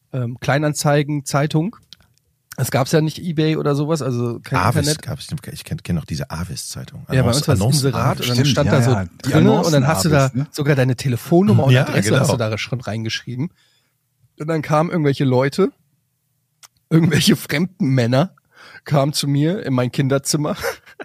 Kleinanzeigen-Zeitung. Es gab's ja nicht eBay oder sowas, also kein Avis Internet. Gab's, ich kenne noch diese Avis-Zeitung. Ja, bei uns war das Inserat und dann Stimmt, stand da so drin und dann hast du da sogar deine Telefonnummer und Adresse hast du da schon reingeschrieben. Und dann kamen irgendwelche Leute, irgendwelche fremden Männer kamen zu mir in mein Kinderzimmer.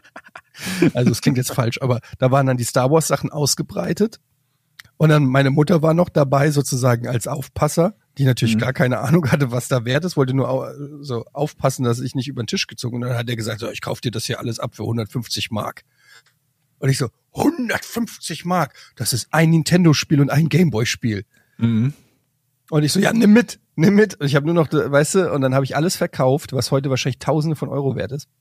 Also es klingt jetzt falsch, aber da waren dann die Star Wars Sachen ausgebreitet. Und dann meine Mutter war noch dabei sozusagen als Aufpasser, die natürlich gar keine Ahnung hatte, was da wert ist, wollte nur so aufpassen, dass ich nicht über den Tisch gezogen. Und dann hat er gesagt, so, ich kaufe dir das hier alles ab für 150 Mark. Und ich so, 150 Mark? Das ist ein Nintendo-Spiel und ein Gameboy-Spiel. Mhm. Und ich so, ja, nimm mit. Und ich habe nur noch, weißt du, und dann habe ich alles verkauft, was heute wahrscheinlich Tausende von Euro wert ist.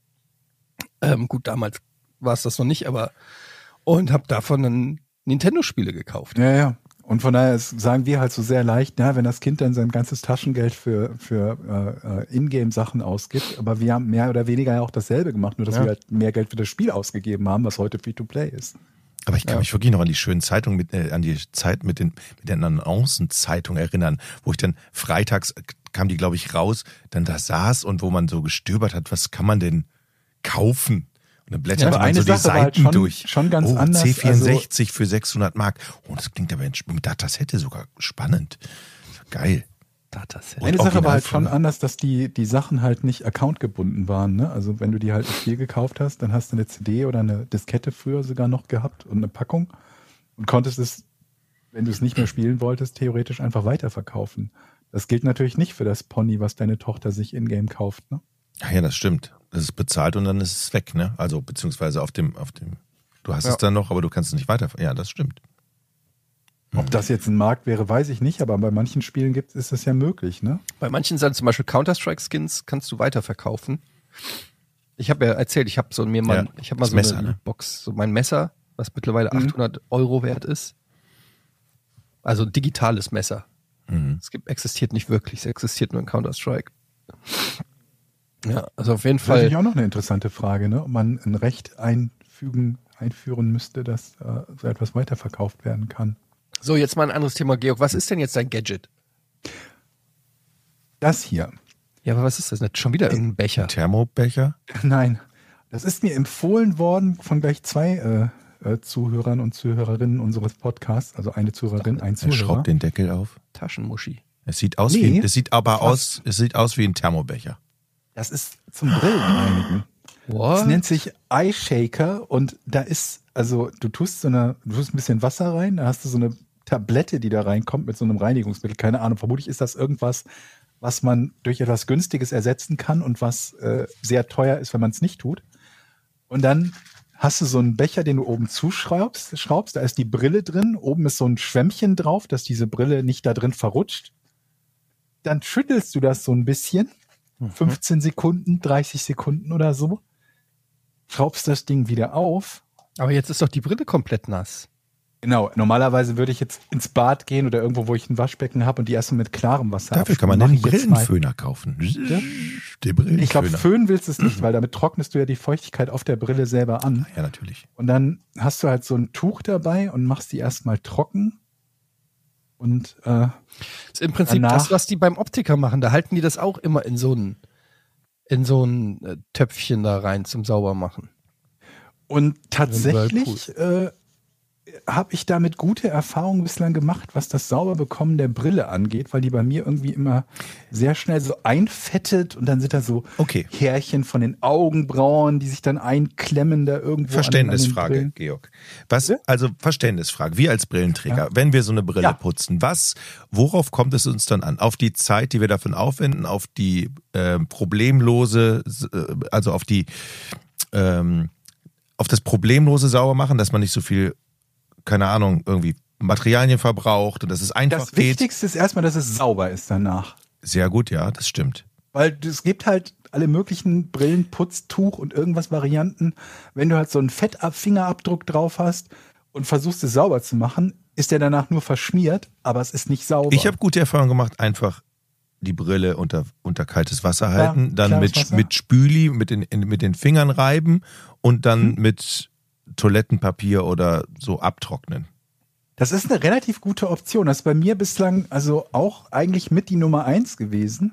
Gut, damals war es das noch nicht, aber und habe davon dann Nintendo-Spiele gekauft. Ja. Und von daher sagen wir halt so sehr leicht, ja, wenn das Kind dann sein ganzes Taschengeld für Ingame-Sachen ausgibt, aber wir haben mehr oder weniger ja auch dasselbe gemacht, nur dass wir halt mehr Geld für das Spiel ausgegeben haben, was heute Free-to-Play ist. Aber ich kann mich wirklich noch an die schönen Zeitungen, an die Zeit mit den Annoncenzeitungen erinnern, wo ich dann freitags kam die, glaube ich, raus, dann da saß und wo man so gestöbert hat, was kann man denn kaufen? Dann blättert aber man eine so die Sache war halt Seiten durch. schon ganz anders. C64 für 600 Mark. Oh, das klingt aber mit Datasette sogar spannend. Geil. Dataset. Eine Sache war halt schon Originalvorlage. anders, dass die Sachen halt nicht accountgebunden waren. Ne? Also wenn du die halt ein Spiel gekauft hast, dann hast du eine CD oder eine Diskette früher sogar noch gehabt und eine Packung und konntest es, wenn du es nicht mehr spielen wolltest, theoretisch einfach weiterverkaufen. Das gilt natürlich nicht für das Pony, was deine Tochter sich in-game kauft. Ne? Ach ja, das stimmt. Das ist bezahlt und dann ist es weg, ne? Also beziehungsweise auf dem, du hast es dann noch, aber du kannst es nicht weiter. Ja, das stimmt. Ob das jetzt ein Markt wäre, weiß ich nicht, aber bei manchen Spielen ist das ja möglich, ne? Bei manchen sind zum Beispiel Counter-Strike-Skins kannst du weiterverkaufen. Ich habe ja erzählt, ich habe so mir mal, Ja, ich habe mal das so Messer, eine ne? Box, so mein Messer, was mittlerweile 800 Euro wert ist. Also ein digitales Messer. Es existiert nicht wirklich, es existiert nur in Counter-Strike. Ja, also auf jeden Das ist Fall. natürlich auch noch eine interessante Frage, ne? Ob man ein Recht einführen müsste, dass so etwas weiterverkauft werden kann. So, jetzt mal ein anderes Thema, Georg. Was ist denn jetzt dein Gadget? Das hier. Ja, aber was ist das? Schon wieder irgendein Becher. Thermobecher? Nein, das ist mir empfohlen worden von gleich zwei Zuhörern und Zuhörerinnen unseres Podcasts. Also eine Zuhörerin, ein Er Zuhörer. schraubt den Deckel auf. Taschenmuschi. Es sieht aus Nee, es sieht aus wie ein Thermobecher. Das ist zum Brillenreinigen. Das What? nennt sich Eye Shaker und da ist, also du tust ein bisschen Wasser rein, da hast du so eine Tablette, die da reinkommt mit so einem Reinigungsmittel. Keine Ahnung, vermutlich ist das irgendwas, was man durch etwas Günstiges ersetzen kann und was sehr teuer ist, wenn man es nicht tut. Und dann hast du so einen Becher, den du oben zuschraubst, da ist die Brille drin, oben ist so ein Schwämmchen drauf, dass diese Brille nicht da drin verrutscht. Dann schüttelst du das so ein bisschen, 15 Sekunden, 30 Sekunden oder so, schraubst das Ding wieder auf. Aber jetzt ist doch die Brille komplett nass. Genau, normalerweise würde ich jetzt ins Bad gehen oder irgendwo, wo ich ein Waschbecken habe und die erstmal mit klarem Wasser Dafür kann man abspülen. einen Mach ich jetzt mal. Brillenföhner kaufen. Der Brillenföhner. Ich glaube, föhnen willst du es nicht, weil damit trocknest du ja die Feuchtigkeit auf der Brille selber an. Ja, natürlich. Und dann hast du halt so ein Tuch dabei und machst die erstmal trocken. Und Das ist im Prinzip Danach- das, was die beim Optiker machen. Da halten die das auch immer in so ein Töpfchen da rein zum Saubermachen. tatsächlich habe ich damit gute Erfahrungen bislang gemacht, was das Sauberbekommen der Brille angeht, weil die bei mir irgendwie immer sehr schnell so einfettet und dann sind da so Okay. Härchen von den Augenbrauen, die sich dann einklemmen da irgendwo Verständnisfrage, an den Brillen. Georg. Also Verständnisfrage. Wir als Brillenträger, wenn wir so eine Brille Ja. putzen, worauf kommt es uns dann an? Auf die Zeit, die wir davon aufwenden, auf die problemlose, also auf das problemlose Saubermachen, dass man nicht so viel, keine Ahnung, irgendwie Materialien verbraucht und dass es einfach Das geht. Wichtigste ist erstmal, dass es sauber ist danach. Sehr gut, ja, das stimmt. Weil es gibt halt alle möglichen Brillenputztuch und irgendwas Varianten. Wenn du halt so einen Fettfingerabdruck drauf hast und versuchst es sauber zu machen, ist der danach nur verschmiert, aber es ist nicht sauber. Ich habe gute Erfahrungen gemacht, einfach die Brille unter kaltes Wasser halten, dann klares Wasser. mit Spüli, mit den Fingern reiben und dann mit Toilettenpapier oder so abtrocknen. Das ist eine relativ gute Option. Das ist bei mir bislang also auch eigentlich mit die Nummer 1 gewesen.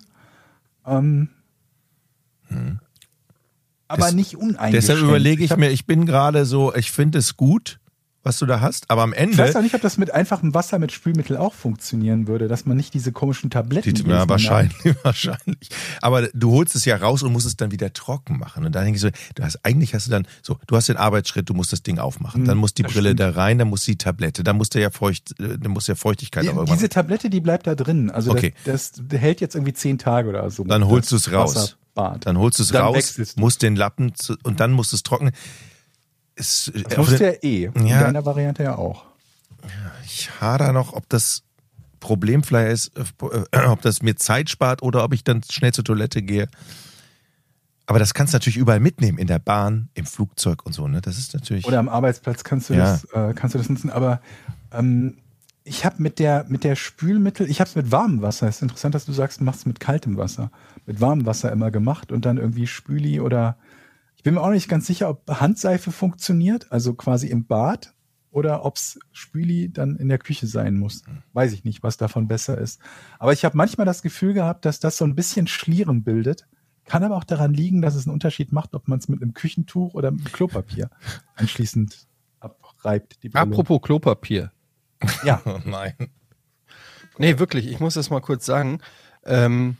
Aber nicht uneingeschränkt. Deshalb überlege ich hab- mir, ich bin gerade so, ich finde es gut, was du da hast, aber am Ich weiß Ende, auch nicht, ob das mit einfachem Wasser mit Spülmittel auch funktionieren würde, dass man nicht diese komischen Tabletten jedes Mal wahrscheinlich. Aber du holst es ja raus und musst es dann wieder trocken machen. Und dann denke ich so, du hast den Arbeitsschritt, du musst das Ding aufmachen. Dann muss die das Brille stimmt. da rein, dann muss die Tablette, dann muss ja Feuchtigkeit auch irgendwann. Diese Tablette, die bleibt da drin. Also Okay. das hält jetzt irgendwie 10 Tage oder so. Dann holst du es raus. Wasserbad. Dann holst du es Dann raus, wechselst du. musst den Lappen und dann musst du es trocknen. Das musst du ja in Ja. deiner Variante ja auch. Ich hader noch, ob das Problemflyer ist, ob das mir Zeit spart oder ob ich dann schnell zur Toilette gehe. Aber das kannst du natürlich überall mitnehmen, in der Bahn, im Flugzeug und so. Ne? Das ist natürlich. Oder am Arbeitsplatz kannst du das nutzen. Aber ich habe mit der Spülmittel, ich habe es mit warmem Wasser. Es ist interessant, dass du sagst, du machst es mit kaltem Wasser. Mit warmem Wasser immer gemacht und dann irgendwie Spüli oder ich bin mir auch nicht ganz sicher, ob Handseife funktioniert, also quasi im Bad, oder ob es Spüli dann in der Küche sein muss. Weiß ich nicht, was davon besser ist. Aber ich habe manchmal das Gefühl gehabt, dass das so ein bisschen Schlieren bildet, Kann aber auch daran liegen, dass es einen Unterschied macht, ob man es mit einem Küchentuch oder mit einem Klopapier anschließend abreibt. Die Brille. Apropos Klopapier. Ja. Oh nein. Nee, wirklich, ich muss das mal kurz sagen. Wir haben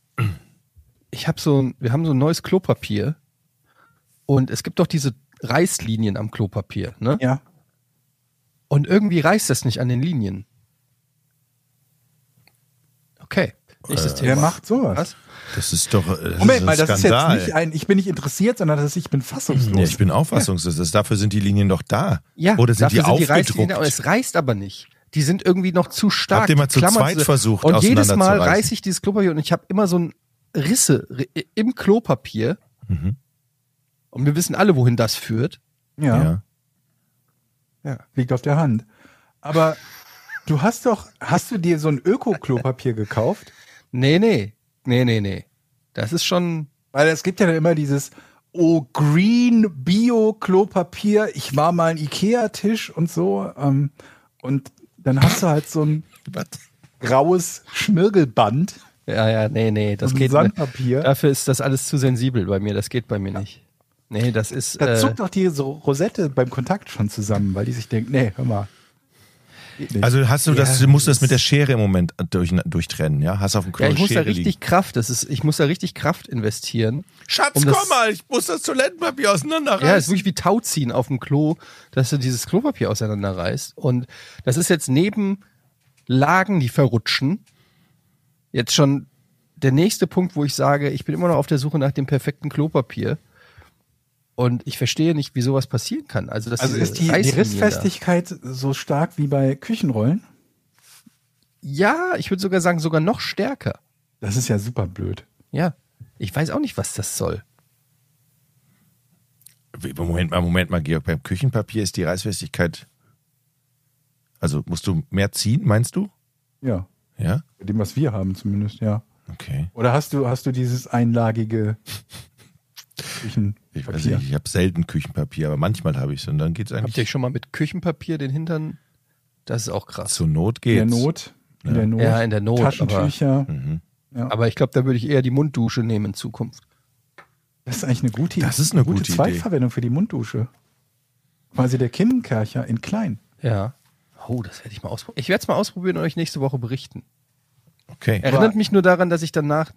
so ein neues Klopapier und es gibt doch diese Reißlinien am Klopapier, ne? Ja. Und irgendwie reißt das nicht an den Linien. Okay. Nächstes Wer Thema. macht sowas? Was? Das ist doch Moment mal, ein das Skandal. ist jetzt nicht ich bin nicht interessiert, sondern ich bin fassungslos. Ja, ich bin auch fassungslos. Dafür sind die Linien doch da. Ja, Oder sind die dafür aufgedruckt? Reißlinien, aber es reißt aber nicht. Die sind irgendwie noch zu stark. Habt ihr mal zu Klammern zweit sie. versucht, Und jedes Mal auseinanderzureißen? reiße ich dieses Klopapier und ich habe immer so ein Risse im Klopapier. Mhm. Und wir wissen alle, wohin das führt. Ja, liegt auf der Hand. Aber hast du dir so ein Öko-Klopapier gekauft? Nee. Das ist schon. Weil es gibt ja dann immer dieses Green Bio-Klopapier. Ich war mal ein Ikea-Tisch und so. Und dann hast du halt so ein graues Schmirgelband. Ja, nee, das und geht Sandpapier. nicht. Dafür ist das alles zu sensibel bei mir. Das geht bei mir nicht. Nee, das ist. Da zuckt doch die so Rosette beim Kontakt schon zusammen, weil die sich denkt, nee, hör mal. Geht nicht. Also du musst das mit der Schere im Moment durchtrennen, ja? Hast auf dem Klo ich muss da Schere richtig liegen. ich muss da richtig Kraft investieren. Schatz, um das- komm mal, ich muss das Toilettenpapier auseinanderreißen. Ja, es ist wirklich wie Tauziehen auf dem Klo, dass du dieses Klopapier auseinanderreißt. Und das ist jetzt neben Lagen, die verrutschen, jetzt schon der nächste Punkt, wo ich sage, ich bin immer noch auf der Suche nach dem perfekten Klopapier. Und ich verstehe nicht, wie sowas passieren kann. Also ist die Rissfestigkeit so stark wie bei Küchenrollen? Ja, ich würde sogar sagen, sogar noch stärker. Das ist ja super blöd. Ja, ich weiß auch nicht, was das soll. Moment mal, Georg, beim Küchenpapier ist die Reißfestigkeit, also musst du mehr ziehen, meinst du? Ja, Ja? bei dem, was wir haben zumindest, ja. Okay. Oder hast du dieses einlagige Küchenpapier? Ich weiß nicht, ich habe selten Küchenpapier, aber manchmal habe ich es und dann geht's Habt ihr eigentlich. schon mal mit Küchenpapier den Hintern? Das ist auch krass. Zur Not In der geht's. Not. In der Not. Ja, in der Not, Taschentücher. Aber ich glaube, da würde ich eher die Munddusche nehmen in Zukunft. Das ist eigentlich eine gute Idee. Das ist eine gute Idee. Zweitverwendung für die Munddusche. Quasi der Kinnenkercher in klein. Ja. Oh, das werde ich mal ausprobieren. Ich werde es mal ausprobieren und euch nächste Woche berichten. Okay. Erinnert mich nur daran, dass ich danach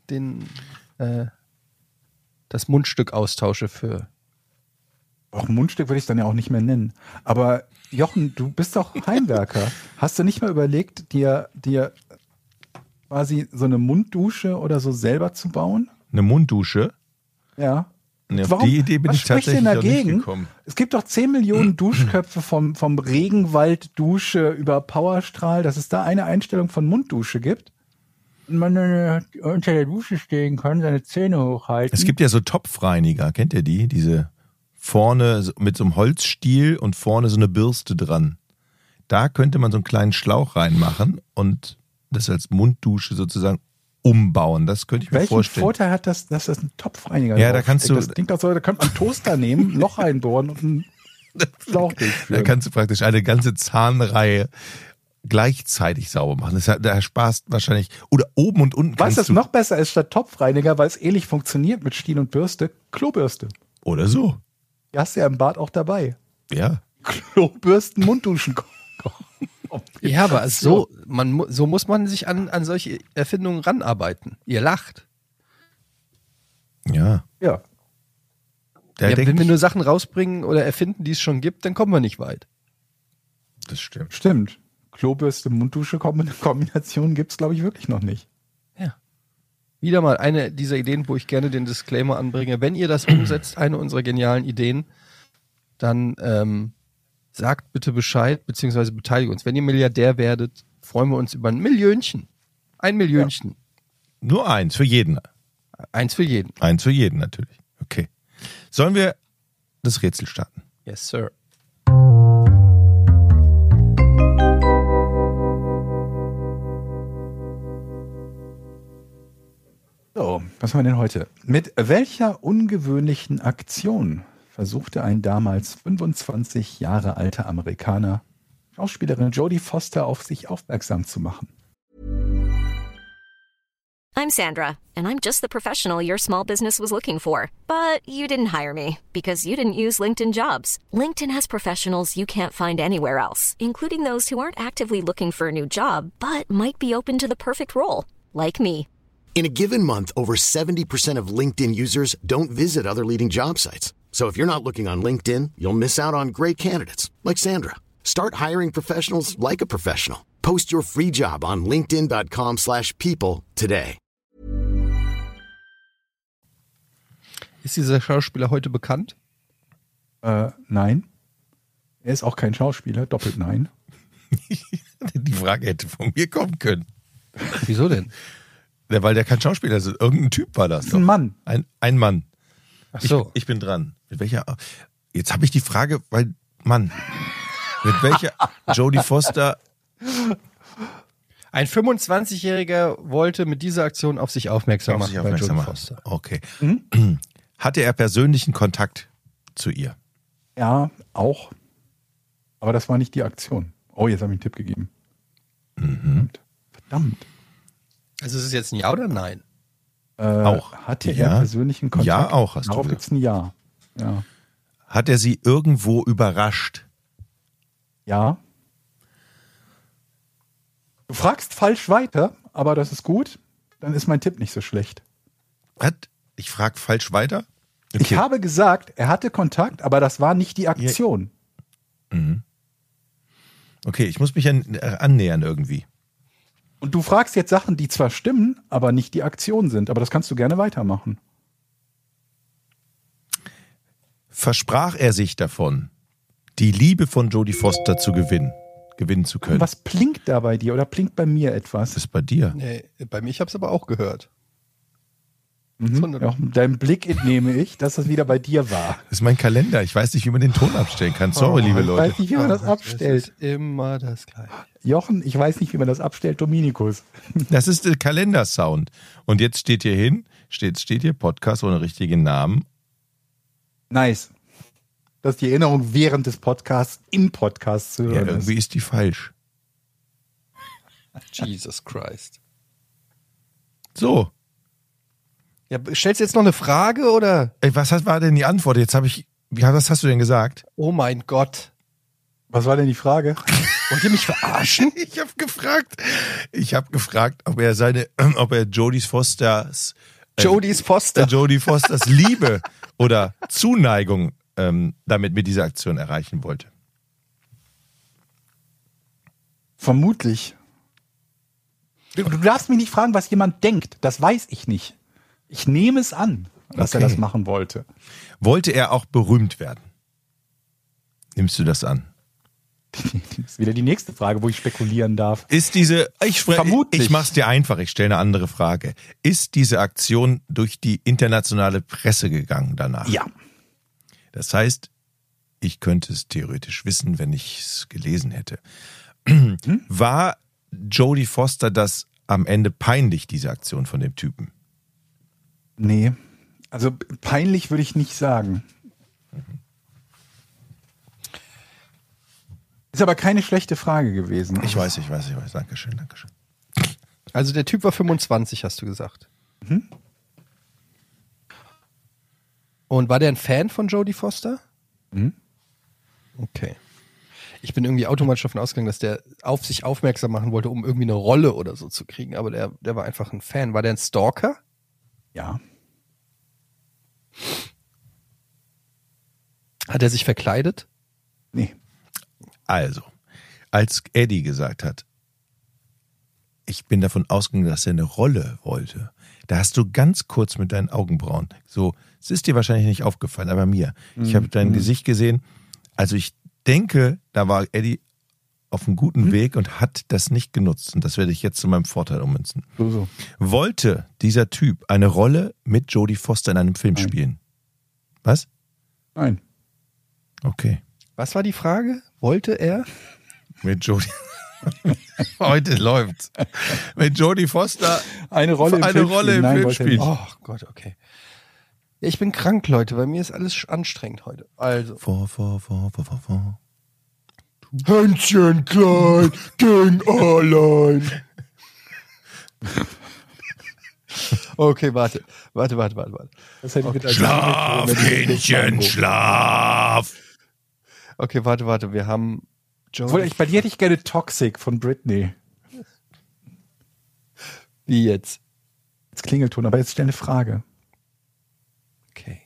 das Mundstück austausche für. Auch ein Mundstück würde ich es dann ja auch nicht mehr nennen. Aber Jochen, du bist doch Heimwerker. Hast du nicht mal überlegt, dir quasi so eine Munddusche oder so selber zu bauen? Eine Munddusche? Ja. Nee, auf Warum? die Idee bin Was ich spricht denn tatsächlich noch nicht dagegen? gekommen. Es gibt doch 10 Millionen Duschköpfe vom Regenwalddusche über Powerstrahl, dass es da eine Einstellung von Munddusche gibt. Und man unter der Dusche stehen kann, seine Zähne hochhalten. Es gibt ja so Topfreiniger, kennt ihr die? Diese vorne mit so einem Holzstiel und vorne so eine Bürste dran. Da könnte man so einen kleinen Schlauch reinmachen und das als Munddusche sozusagen umbauen. Das könnte ich mir Welchen vorstellen. Vorteil hat das, dass das ein Topfreiniger Ja, da draufsteckt? kannst du- Das Ding, da könnte man einen Toaster nehmen, ein Loch einbohren und einen Schlauch Da durchführen. kannst du praktisch eine ganze Zahnreihe gleichzeitig sauber machen. Da sparst wahrscheinlich, oder oben und unten Was kannst das du, noch besser ist statt Topfreiniger, weil es ähnlich funktioniert mit Stiel und Bürste, Klobürste. oder so. Die hast du ja im Bad auch dabei. Ja. Klobürsten, Mundduschen. Ja, aber so muss man sich an solche Erfindungen ranarbeiten. Ihr lacht. Ja. Ja. Da Ja, denk wenn wir ich- nur Sachen rausbringen oder erfinden, die es schon gibt, dann kommen wir nicht weit. das stimmt. Stimmt. Klobürste, Munddusche Kombination gibt's glaube ich wirklich noch nicht. Ja. Wieder mal eine dieser Ideen, wo ich gerne den Disclaimer anbringe. Wenn ihr das umsetzt, eine unserer genialen Ideen, dann sagt bitte Bescheid, beziehungsweise beteiligt uns. Wenn ihr Milliardär werdet, freuen wir uns über ein Millionchen. Ein Millionchen. Nur eins für jeden. Eins für jeden. Eins für jeden natürlich. Okay. Sollen wir das Rätsel starten? Yes, sir. So, was haben wir denn heute? Mit welcher ungewöhnlichen Aktion versuchte ein damals 25 Jahre alter Amerikaner, Schauspielerin Jodie Foster auf sich aufmerksam zu machen? I'm Sandra, and I'm just the professional your small business was looking for. But you didn't hire me because you didn't use LinkedIn Jobs. LinkedIn has professionals you can't find anywhere else, including those who aren't actively looking for a new job, but might be open to the perfect role, like me. In a given month, over 70% of LinkedIn users don't visit other leading job sites. So if you're not looking on LinkedIn, you'll miss out on great candidates like Sandra. Start hiring professionals like a professional. Post your free job on linkedin.com/people today. Ist dieser Schauspieler heute bekannt? Nein. Er ist auch kein Schauspieler, doppelt nein. Die Frage hätte von mir kommen können. Wieso denn? Ja, weil der kein Schauspieler ist. Irgendein Typ war das. Das ist ein Mann. Ein Mann. Ach so. Ich bin dran. Mit welcher? Jetzt habe ich die Frage, weil, Mann, mit welcher Jodie Foster? Ein 25-Jähriger wollte mit dieser Aktion auf sich aufmerksam machen bei Jodie Foster. Okay. Hatte er persönlichen Kontakt zu ihr? Ja, auch. Aber das war nicht die Aktion. Oh, jetzt habe ich einen Tipp gegeben. Verdammt. Also ist es jetzt ein Ja oder Nein? Auch. Hatte er persönlichen Kontakt? Ja, auch. Hast Darauf du gibt es ein Ja. Ja. Hat er sie irgendwo überrascht? Ja. Du fragst falsch weiter, aber das ist gut. Dann ist mein Tipp nicht so schlecht. Was? Ich frage falsch weiter? Okay. Ich habe gesagt, er hatte Kontakt, aber das war nicht die Aktion. Okay, ich muss mich annähern irgendwie. Und du fragst jetzt Sachen, die zwar stimmen, aber nicht die Aktion sind. Aber das kannst du gerne weitermachen. Versprach er sich davon, die Liebe von Jodie Foster zu gewinnen zu können? Was blinkt da bei dir oder blinkt bei mir etwas? Das ist bei dir. Nee, bei mir, ich habe es aber auch gehört. Ja, deinem Blick entnehme ich, dass das wieder bei dir war. Das ist mein Kalender. Ich weiß nicht, wie man den Ton abstellen kann. Sorry, liebe Ich Leute. weiß nicht, wie man das abstellt. Das ist immer das Gleiche. Jochen, ich weiß nicht, wie man das abstellt. Dominikus. Das ist der Kalendersound. Und jetzt steht hier Podcast ohne richtigen Namen. Nice. Dass die Erinnerung während des Podcasts im Podcast zu Ja, hören irgendwie ist die falsch. Jesus Christ. So. Ja, stellst du jetzt noch eine Frage oder? Ey, was war denn die Antwort? Was hast du denn gesagt? Oh mein Gott. Was war denn die Frage? Wollt ihr mich verarschen? Ich habe gefragt, ob er Jodie Fosters Liebe oder Zuneigung damit mit dieser Aktion erreichen wollte. Vermutlich. Du darfst mich nicht fragen, was jemand denkt. Das weiß ich nicht. Ich nehme es an, dass er das machen wollte. Wollte er auch berühmt werden? Nimmst du das an? Das ist wieder die nächste Frage, wo ich spekulieren darf. Vermutlich. Ich mach's dir einfach, ich stelle eine andere Frage. Ist diese Aktion durch die internationale Presse gegangen danach? Ja. Das heißt, ich könnte es theoretisch wissen, wenn ich es gelesen hätte. War Jodie Foster das am Ende peinlich, diese Aktion von dem Typen? Nee. Also peinlich würde ich nicht sagen. Ist aber keine schlechte Frage gewesen. Ich weiß. Dankeschön. Also der Typ war 25, hast du gesagt. Und war der ein Fan von Jodie Foster? Okay. Ich bin irgendwie automatisch davon ausgegangen, dass der auf sich aufmerksam machen wollte, um irgendwie eine Rolle oder so zu kriegen. Aber der war einfach ein Fan. War der ein Stalker? Ja. Hat er sich verkleidet? Nee. Also, als Eddie gesagt hat, ich bin davon ausgegangen, dass er eine Rolle wollte, da hast du ganz kurz mit deinen Augenbrauen, so, es ist dir wahrscheinlich nicht aufgefallen, aber mir, ich habe dein Gesicht gesehen, also ich denke, da war Eddie auf einem guten Weg und hat das nicht genutzt und das werde ich jetzt zu meinem Vorteil ummünzen. So. Wollte dieser Typ eine Rolle mit Jodie Foster in einem Film spielen? Was? Nein. Okay. Was war die Frage? Wollte er? Mit Jodie. Heute läuft's. Mit Jodie Foster Eine Rolle im Film spielen. Oh Gott, okay. Ja, ich bin krank, Leute. Bei mir ist alles anstrengend heute. Also. Vor. Händchen klein, ging allein. Okay, warte. Das hätte ich mit als Schlaf, Kindchen, schlaf. Okay, warte. Wir haben Obwohl, bei dir hätte ich gerne Toxic von Britney. Wie jetzt? Als Klingelton, aber jetzt stell eine Frage. Okay.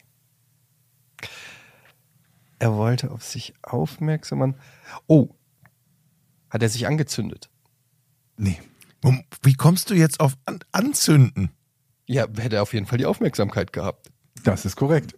Er wollte auf sich aufmerksam machen. Oh. Hat er sich angezündet? Nee. Wie kommst du jetzt auf Anzünden? Ja, hätte er auf jeden Fall die Aufmerksamkeit gehabt. Das ist korrekt.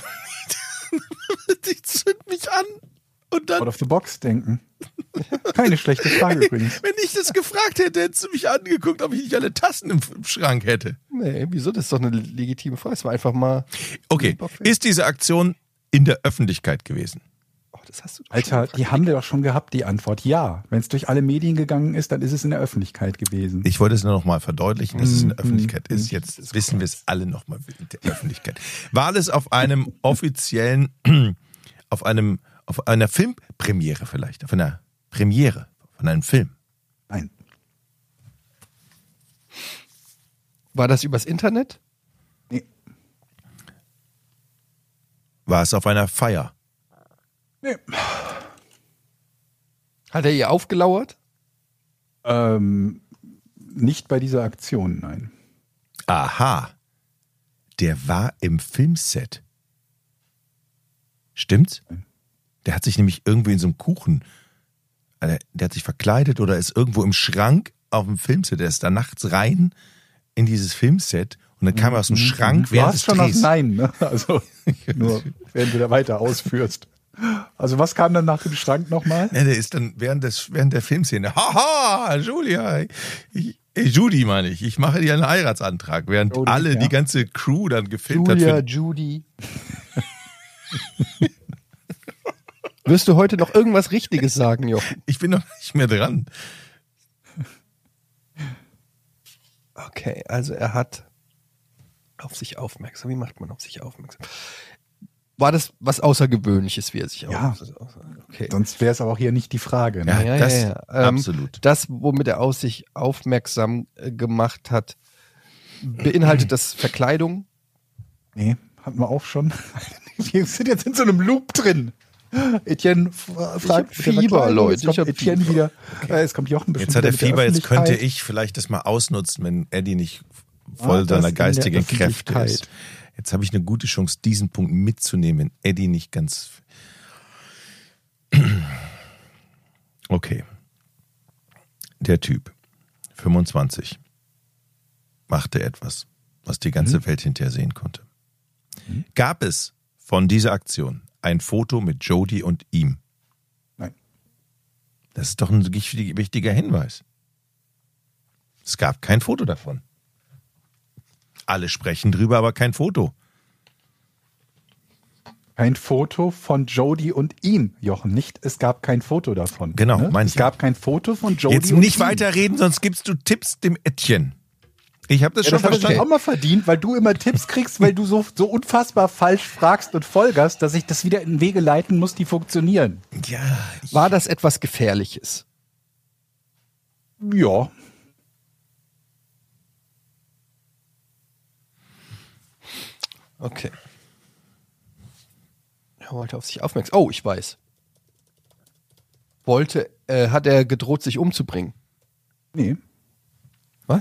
Ich zünd mich an und dann... Out of the box denken. Keine schlechte Frage übrigens. Wenn ich das gefragt hätte, hättest du mich angeguckt, ob ich nicht alle Tassen im Schrank hätte. Nee, wieso? Das ist doch eine legitime Frage. Es war einfach mal... Okay, ist diese Aktion in der Öffentlichkeit gewesen? Oh, das hast du doch Alter, schon die haben wir doch schon gehabt, die Antwort. Ja. Wenn es durch alle Medien gegangen ist, dann ist es in der Öffentlichkeit gewesen. Ich wollte es nur noch mal verdeutlichen, dass es in der Öffentlichkeit ist. Jetzt wissen wir es alle noch mal in der Öffentlichkeit. War es auf einem offiziellen, auf einer Filmpremiere vielleicht, auf einer Premiere von einem Film? Nein. War das übers Internet? Nee. War es auf einer Feier? Nee. Hat er ihr aufgelauert? Nicht bei dieser Aktion, nein. Aha. Der war im Filmset. Stimmt's? Der hat sich nämlich irgendwie in so einem Kuchen, der hat sich verkleidet oder ist irgendwo im Schrank auf dem Filmset. Der ist da nachts rein in dieses Filmset und dann kam er aus dem Schrank Du während hast des schon auf Drehs. Nein, ne? Also, nur, wenn du da weiter ausführst. Also, was kam dann nach dem Schrank nochmal? Ja, der ist dann während der Filmszene, haha, Julia, Judy meine ich, ich mache dir einen Heiratsantrag, während Jody, alle, ja. die ganze Crew dann gefilmt Julia, hat. Judy. Wirst du heute noch irgendwas Richtiges sagen, Jochen? Ich bin noch nicht mehr dran. Okay, also er hat auf sich aufmerksam. Wie macht man auf sich aufmerksam? War das was Außergewöhnliches, wie er sich Ja. Okay. Sonst wäre es aber auch hier nicht die Frage. Ne? Ja, das absolut. Das, womit er auf sich aufmerksam gemacht hat, beinhaltet das Verkleidung? Nee, hatten wir auch schon. Wir sind jetzt in so einem Loop drin. Etienne fragt hab Fieber, Leute. Jetzt kommt Etienne wieder. Es kommt Jochen bestimmt Jetzt hat er wieder mit Fieber, der jetzt könnte Öffentlichkeit. ich vielleicht das mal ausnutzen, wenn Eddie nicht voll das seiner in der geistigen Kräfte Öffentlichkeit. ist. Jetzt habe ich eine gute Chance, diesen Punkt mitzunehmen, wenn Eddie nicht ganz... Okay. Der Typ, 25, machte etwas, was die ganze Welt hinterher sehen konnte. Gab es von dieser Aktion ein Foto mit Jody und ihm? Nein. Das ist doch ein wichtiger Hinweis. Es gab kein Foto davon. Alle sprechen drüber, aber kein Foto. Kein Foto von Jody und ihm, Jochen. Nicht, es gab kein Foto davon. Genau, ne? meine Es ich gab kein Foto von Jody Jetzt und nicht ihm. weiterreden, sonst gibst du Tipps dem Etienne. Ich habe das Ja, schon das habe ich verstanden. auch mal verdient, weil du immer Tipps kriegst, weil du so unfassbar falsch fragst und folgerst, dass ich das wieder in Wege leiten muss, die funktionieren. Ja, War das etwas Gefährliches? Ja. Okay. Er wollte auf sich aufmerksam. Oh, ich weiß. Hat er gedroht, sich umzubringen? Nee. Was?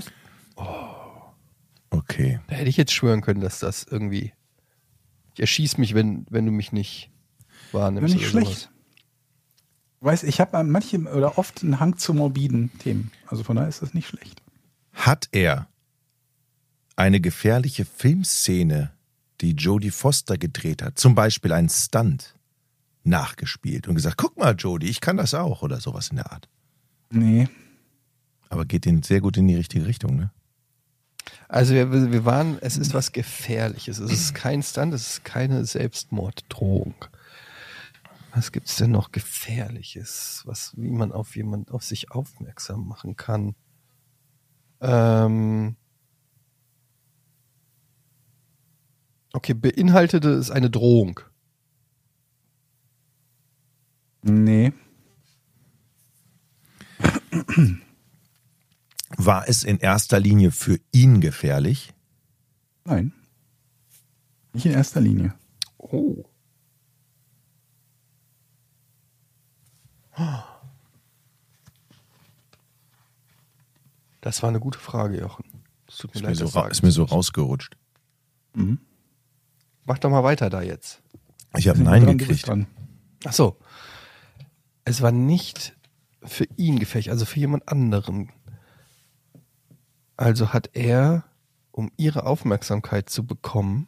okay. Da hätte ich jetzt schwören können, dass das irgendwie. Ich erschieß mich, wenn du mich nicht wahrnimmst. Nicht oder schlecht. Weiß, ich habe manche oder oft einen Hang zu morbiden Themen. Also von daher ist das nicht schlecht. Hat er eine gefährliche Filmszene, die Jodie Foster gedreht hat, zum Beispiel einen Stunt, nachgespielt und gesagt, guck mal Jodie, ich kann das auch oder sowas in der Art? Nee. Aber geht sehr gut in die richtige Richtung, ne? Also wir waren, es ist was Gefährliches. Es ist kein Stunt, es ist keine Selbstmorddrohung. Was gibt's denn noch Gefährliches? Wie man auf jemand auf sich aufmerksam machen kann? Okay, beinhaltete es eine Drohung? Nee. War es in erster Linie für ihn gefährlich? Nein. Nicht in erster Linie. Oh. Das war eine gute Frage, Jochen. Es tut mir leid, Ist mir so rausgerutscht. Mhm. Mach doch mal weiter da jetzt. Ich habe Nein gekriegt. Ach so. Es war nicht für ihn gefährlich, also für jemand anderen. Also hat er, um ihre Aufmerksamkeit zu bekommen,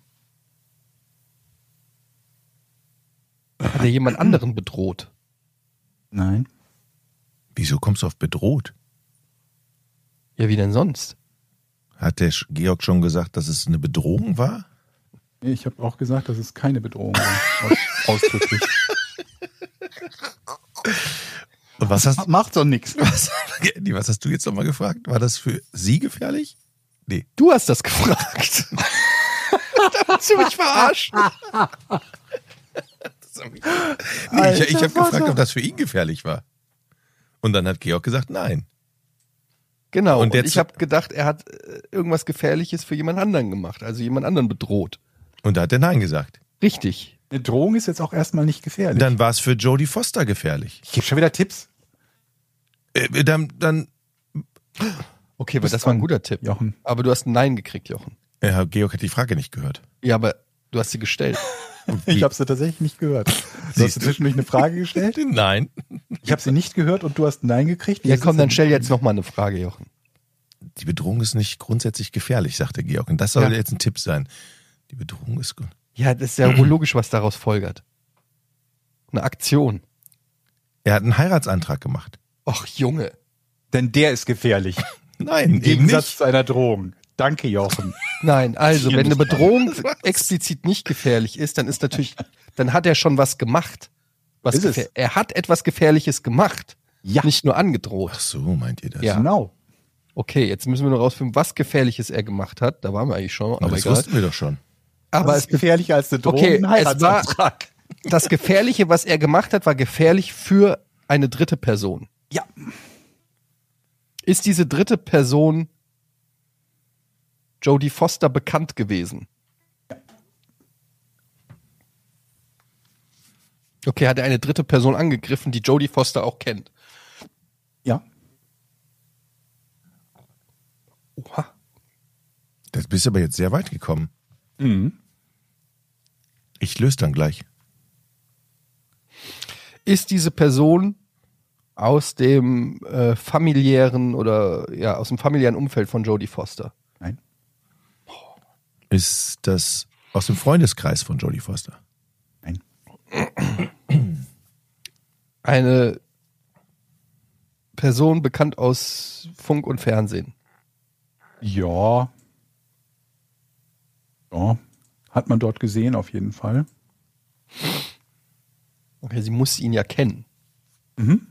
hat er jemand anderen bedroht. Nein. Wieso kommst du auf bedroht? Ja, wie denn sonst? Hat der Georg schon gesagt, dass es eine Bedrohung war? Nee, ich habe auch gesagt, dass es keine Bedrohung war. Ausdrücklich. Und was hast Macht doch nichts. was hast du jetzt nochmal gefragt? War das für sie gefährlich? Nee. Du hast das gefragt. Da hast du mich verarscht. Nee, ich habe gefragt, ob das für ihn gefährlich war. Und dann hat Georg gesagt, nein. Genau, Und und ich habe gedacht, er hat irgendwas Gefährliches für jemand anderen gemacht, also jemand anderen bedroht. Und da hat er nein gesagt. Richtig. Eine Drohung ist jetzt auch erstmal nicht gefährlich. Dann war es für Jodie Foster gefährlich. Ich gebe schon wieder Tipps. Dann Okay, aber das war ein guter Tipp. Jochen. Aber du hast ein Nein gekriegt, Jochen. Georg hat die Frage nicht gehört. Ja, aber du hast sie gestellt. Ich habe sie tatsächlich nicht gehört. Du hast zwischendurch eine Frage gestellt? Nein. Ich habe sie nicht gehört und du hast Nein gekriegt. Ja, komm, dann stell jetzt noch mal eine Frage, Jochen. Die Bedrohung ist nicht grundsätzlich gefährlich, sagte Georg. Und das soll Ja. jetzt ein Tipp sein. Die Bedrohung ist gut. Ja, das ist ja wohl logisch, was daraus folgert. Eine Aktion. Er hat einen Heiratsantrag gemacht. Och, Junge. Denn der ist gefährlich. Nein, Im eben Gegensatz nicht. zu einer Drohung. Danke, Jochen. Nein, also, wenn eine Bedrohung explizit nicht gefährlich ist, dann ist natürlich, dann hat er schon was gemacht. Ist es? Er hat etwas Gefährliches gemacht. Ja. Nicht nur angedroht. Ach so, meint ihr das? Ja. Genau. Okay, jetzt müssen wir nur rausfinden, was Gefährliches er gemacht hat. Da waren wir eigentlich schon, Aber aber das egal. wussten wir doch schon. Aber Das ist gefährlicher als eine Drohung. Okay, ein es Heiratsantrag. das Gefährliche, was er gemacht hat, war gefährlich für eine dritte Person. Ja. Ist diese dritte Person Jodie Foster bekannt gewesen? Okay, hat er eine dritte Person angegriffen, die Jodie Foster auch kennt? Ja. Oha. Das bist aber jetzt sehr weit gekommen. Mhm. Ich löse dann gleich. Ist diese Person aus dem familiären oder ja, aus dem familiären Umfeld von Jodie Foster? Nein. Ist das aus dem Freundeskreis von Jodie Foster? Nein. Eine Person bekannt aus Funk und Fernsehen. Ja. Ja. Hat man dort gesehen, auf jeden Fall. Okay, sie muss ihn ja kennen. Mhm.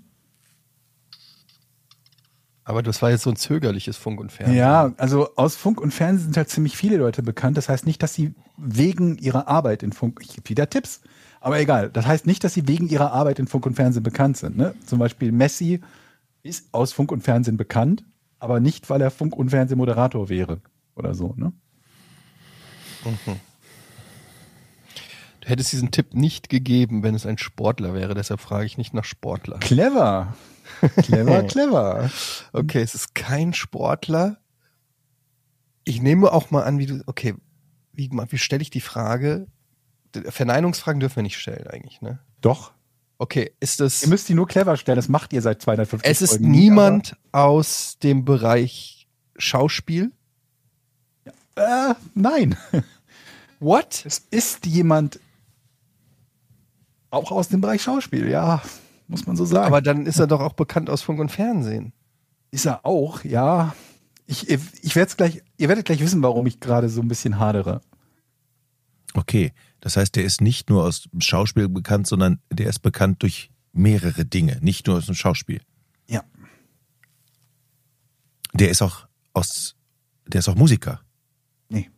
Aber das war jetzt so ein zögerliches Funk und Fernsehen. Ja, also aus Funk und Fernsehen sind halt ziemlich viele Leute bekannt. Das heißt nicht, dass sie wegen ihrer Arbeit in Funk, ich gebe wieder Tipps, aber egal. Das heißt nicht, dass sie wegen ihrer Arbeit in Funk und Fernsehen bekannt sind. Ne? Zum Beispiel Messi ist aus Funk und Fernsehen bekannt, aber nicht, weil er Funk- und Fernsehmoderator wäre oder so. Ne? Du hättest diesen Tipp nicht gegeben, wenn es ein Sportler wäre. Deshalb frage ich nicht nach Sportler. Clever. Clever, clever. Okay, es ist kein Sportler. Ich nehme auch mal an, wie stelle ich die Frage? Verneinungsfragen dürfen wir nicht stellen eigentlich, ne? Doch. Okay, ist es... Ihr müsst die nur clever stellen. Das macht ihr seit 250 Es ist Folgen niemand aus dem Bereich Schauspiel? nie, aber, nein. What? Es ist jemand auch aus dem Bereich Schauspiel, ja. Muss man so sagen. Aber dann ist er doch auch bekannt aus Funk und Fernsehen. Ist er auch, ja. Ich werde gleich, ihr werdet gleich wissen, warum ich gerade so ein bisschen hadere. Okay, das heißt, der ist nicht nur aus dem Schauspiel bekannt, sondern der ist bekannt durch mehrere Dinge, nicht nur aus dem Schauspiel. Ja. Der ist auch Musiker. Nee.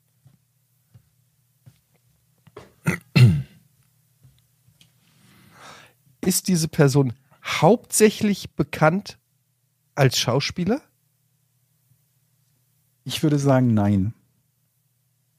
Ist diese Person hauptsächlich bekannt als Schauspieler? Ich würde sagen, nein.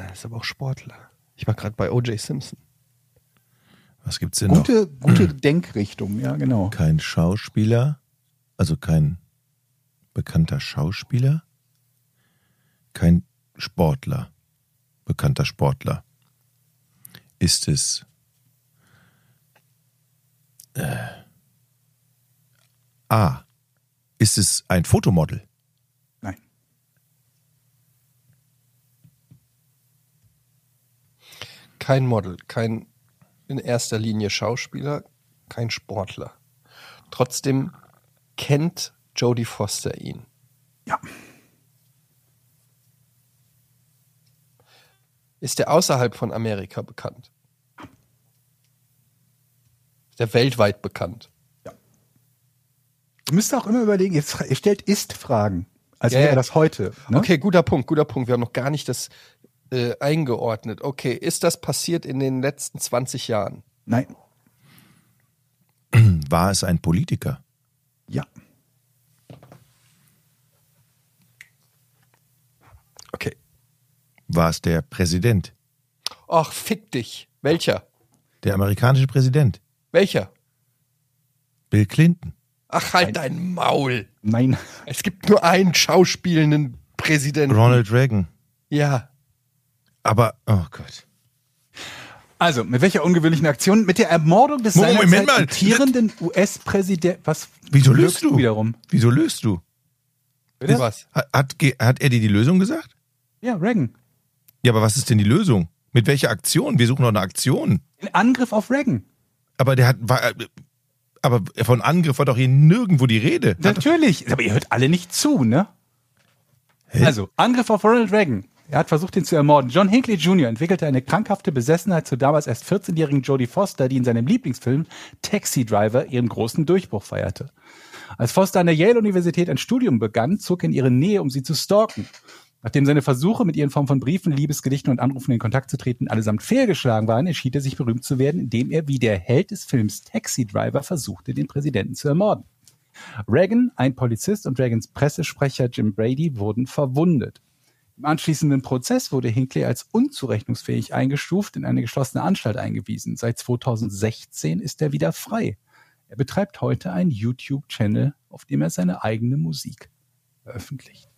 ist aber auch Sportler. Ich war gerade bei O.J. Simpson. Was gibt's denn noch? Gute Denkrichtung, ja, genau. Kein Schauspieler, also kein bekannter Schauspieler, kein Sportler, bekannter Sportler. Ist es A. Ist es ein Fotomodel? Nein. Kein Model, kein in erster Linie Schauspieler, kein Sportler. Trotzdem kennt Jodie Foster ihn. Ja. Ist er außerhalb von Amerika bekannt? Ist er weltweit bekannt? Ja. Ihr müsst auch immer überlegen, ihr stellt Ist-Fragen, als Ja, wäre ja. das heute. Ne? Okay, guter Punkt. Wir haben noch gar nicht das eingeordnet. Okay, ist das passiert in den letzten 20 Jahren? Nein. War es ein Politiker? Ja. Okay. War es der Präsident? Ach, fick dich. Welcher? Der amerikanische Präsident? Welcher? Bill Clinton? Ach, halt dein Maul. Nein. Es gibt nur einen schauspielenden Präsidenten. Ronald Reagan? Ja. Aber, oh Gott. Also, mit welcher ungewöhnlichen Aktion? Mit der Ermordung des Moment seinerzeit mal. amtierenden US-Präsidenten. Was? Wieso du löst du? Wiederum. Wieso löst du? Bitte? Was? Hat er dir die Lösung gesagt? Ja, Reagan. Ja, aber was ist denn die Lösung? Mit welcher Aktion? Wir suchen doch eine Aktion. Ein Angriff auf Reagan. Aber aber von Angriff war doch hier nirgendwo die Rede. Natürlich. Aber ihr hört alle nicht zu, ne? Hä? Also, Angriff auf Ronald Reagan. Er hat versucht, ihn zu ermorden. John Hinckley Jr. entwickelte eine krankhafte Besessenheit zur damals erst 14-jährigen Jodie Foster, die in seinem Lieblingsfilm Taxi Driver ihren großen Durchbruch feierte. Als Foster an der Yale-Universität ein Studium begann, zog er in ihre Nähe, um sie zu stalken. Nachdem seine Versuche, mit ihr in Form von Briefen, Liebesgedichten und Anrufen in Kontakt zu treten, allesamt fehlgeschlagen waren, entschied er sich, berühmt zu werden, indem er wie der Held des Films Taxi Driver versuchte, den Präsidenten zu ermorden. Reagan, ein Polizist und Reagans Pressesprecher Jim Brady wurden verwundet. Im anschließenden Prozess wurde Hinckley als unzurechnungsfähig eingestuft, in eine geschlossene Anstalt eingewiesen. Seit 2016 ist er wieder frei. Er betreibt heute einen YouTube-Channel, auf dem er seine eigene Musik veröffentlicht.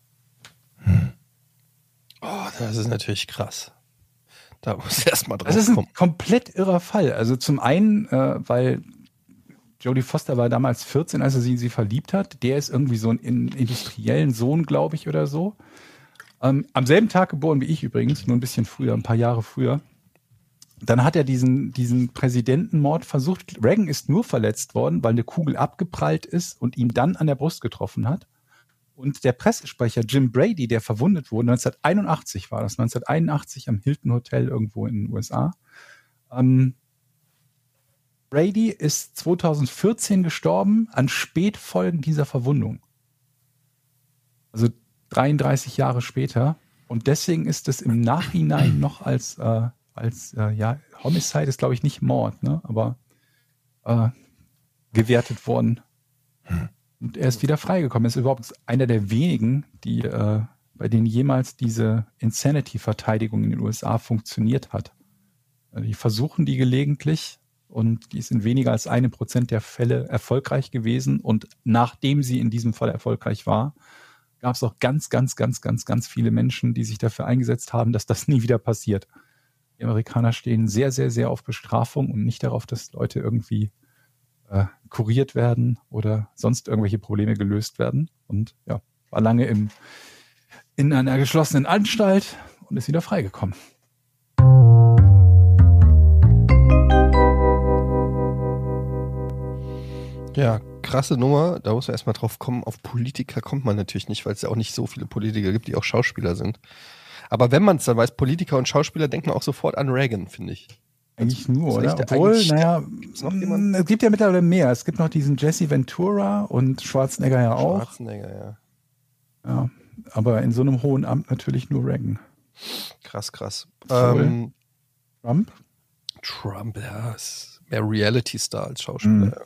Oh, das ist natürlich krass. Da muss erst mal drauf Das ist ein kommen. komplett irrer Fall. Also zum einen, weil Jodie Foster war damals 14, als er sie in sie verliebt hat. Der ist irgendwie so ein industriellen Sohn, glaube ich, oder so. Am selben Tag geboren wie ich übrigens, nur ein bisschen früher, ein paar Jahre früher. Dann hat er diesen Präsidentenmord versucht. Reagan ist nur verletzt worden, weil eine Kugel abgeprallt ist und ihn dann an der Brust getroffen hat. Und der Pressesprecher Jim Brady, der verwundet wurde, 1981 war das, 1981 am Hilton Hotel irgendwo in den USA. Brady ist 2014 gestorben an Spätfolgen dieser Verwundung. Also 33 Jahre später. Und deswegen ist es im Nachhinein noch als Homicide ist, glaube ich, nicht Mord, ne? Aber gewertet worden. Und er ist wieder freigekommen. Er ist überhaupt einer der wenigen, die bei denen jemals diese Insanity-Verteidigung in den USA funktioniert hat. Die versuchen die gelegentlich und die ist in weniger als 1% der Fälle erfolgreich gewesen. Und nachdem sie in diesem Fall erfolgreich war, gab es auch ganz viele Menschen, die sich dafür eingesetzt haben, dass das nie wieder passiert. Die Amerikaner stehen sehr, sehr, sehr auf Bestrafung und nicht darauf, dass Leute irgendwie kuriert werden oder sonst irgendwelche Probleme gelöst werden. Und ja, war lange in einer geschlossenen Anstalt und ist wieder freigekommen. Ja, krasse Nummer. Da muss man erstmal drauf kommen. Auf Politiker kommt man natürlich nicht, weil es ja auch nicht so viele Politiker gibt, die auch Schauspieler sind. Aber wenn man es dann weiß, Politiker und Schauspieler, denkt man auch sofort an Reagan, finde ich. Eigentlich nur, oder? echt Obwohl, eigentlich- naja, Gibt's noch jemanden? es gibt ja mittlerweile mehr. Es gibt noch diesen Jesse Ventura und Schwarzenegger ja auch. Schwarzenegger, ja. Ja, aber in so einem hohen Amt natürlich nur Reagan. Krass. Voll. Trump? Trump, ja, ist mehr Reality-Star als Schauspieler.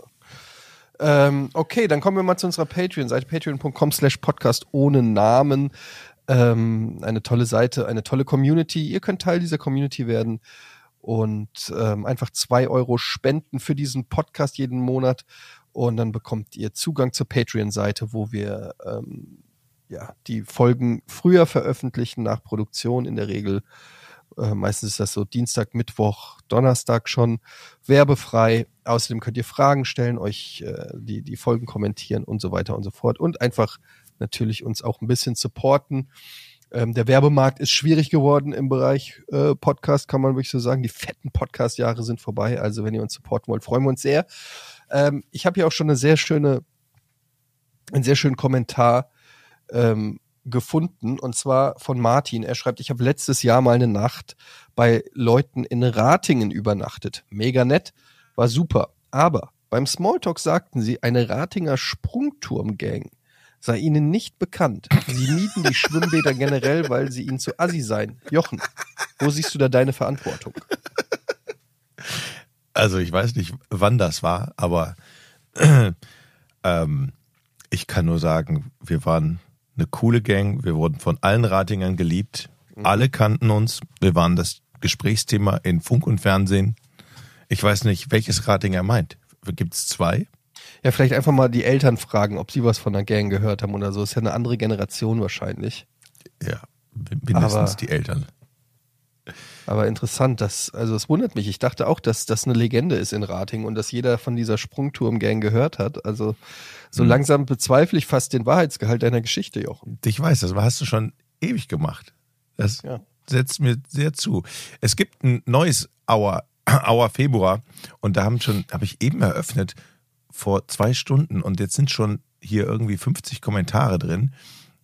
Ja. Okay, dann kommen wir mal zu unserer Patreon-Seite, patreon.com/podcast ohne Namen. Eine tolle Seite, eine tolle Community. Ihr könnt Teil dieser Community werden und einfach 2 € spenden für diesen Podcast jeden Monat und dann bekommt ihr Zugang zur Patreon-Seite, wo wir die Folgen früher veröffentlichen, nach Produktion in der Regel. Meistens ist das so Dienstag, Mittwoch, Donnerstag schon werbefrei. Außerdem könnt ihr Fragen stellen, euch die Folgen kommentieren und so weiter und so fort und einfach natürlich uns auch ein bisschen supporten. Der Werbemarkt ist schwierig geworden im Bereich Podcast, kann man wirklich so sagen. Die fetten Podcast-Jahre sind vorbei. Also wenn ihr uns supporten wollt, freuen wir uns sehr. Ich habe hier auch schon einen sehr schönen Kommentar gefunden, und zwar von Martin. Er schreibt, ich habe letztes Jahr mal eine Nacht bei Leuten in Ratingen übernachtet. Mega nett, war super. Aber beim Smalltalk sagten sie, eine Ratinger Sprungturm-Gang sei ihnen nicht bekannt. Sie mieden die Schwimmbäder generell, weil sie ihnen zu assi seien. Jochen, wo siehst du da deine Verantwortung? Also ich weiß nicht, wann das war, aber ich kann nur sagen, wir waren eine coole Gang, wir wurden von allen Ratingern geliebt, alle kannten uns, wir waren das Gesprächsthema in Funk und Fernsehen. Ich weiß nicht, welches Ratinger meint. Gibt es 2? Ja, vielleicht einfach mal die Eltern fragen, ob sie was von der Gang gehört haben oder so. Ist ja eine andere Generation wahrscheinlich. Ja, mindestens die Eltern. Aber interessant, es wundert mich. Ich dachte auch, dass das eine Legende ist in Ratingen und dass jeder von dieser Sprungturm-Gang gehört hat. Also so langsam bezweifle ich fast den Wahrheitsgehalt deiner Geschichte, Jochen. Ich weiß, das hast du schon ewig gemacht. Das setzt mir sehr zu. Es gibt ein neues Auer Februar und da habe ich eben eröffnet vor 2 Stunden und jetzt sind schon hier irgendwie 50 Kommentare drin.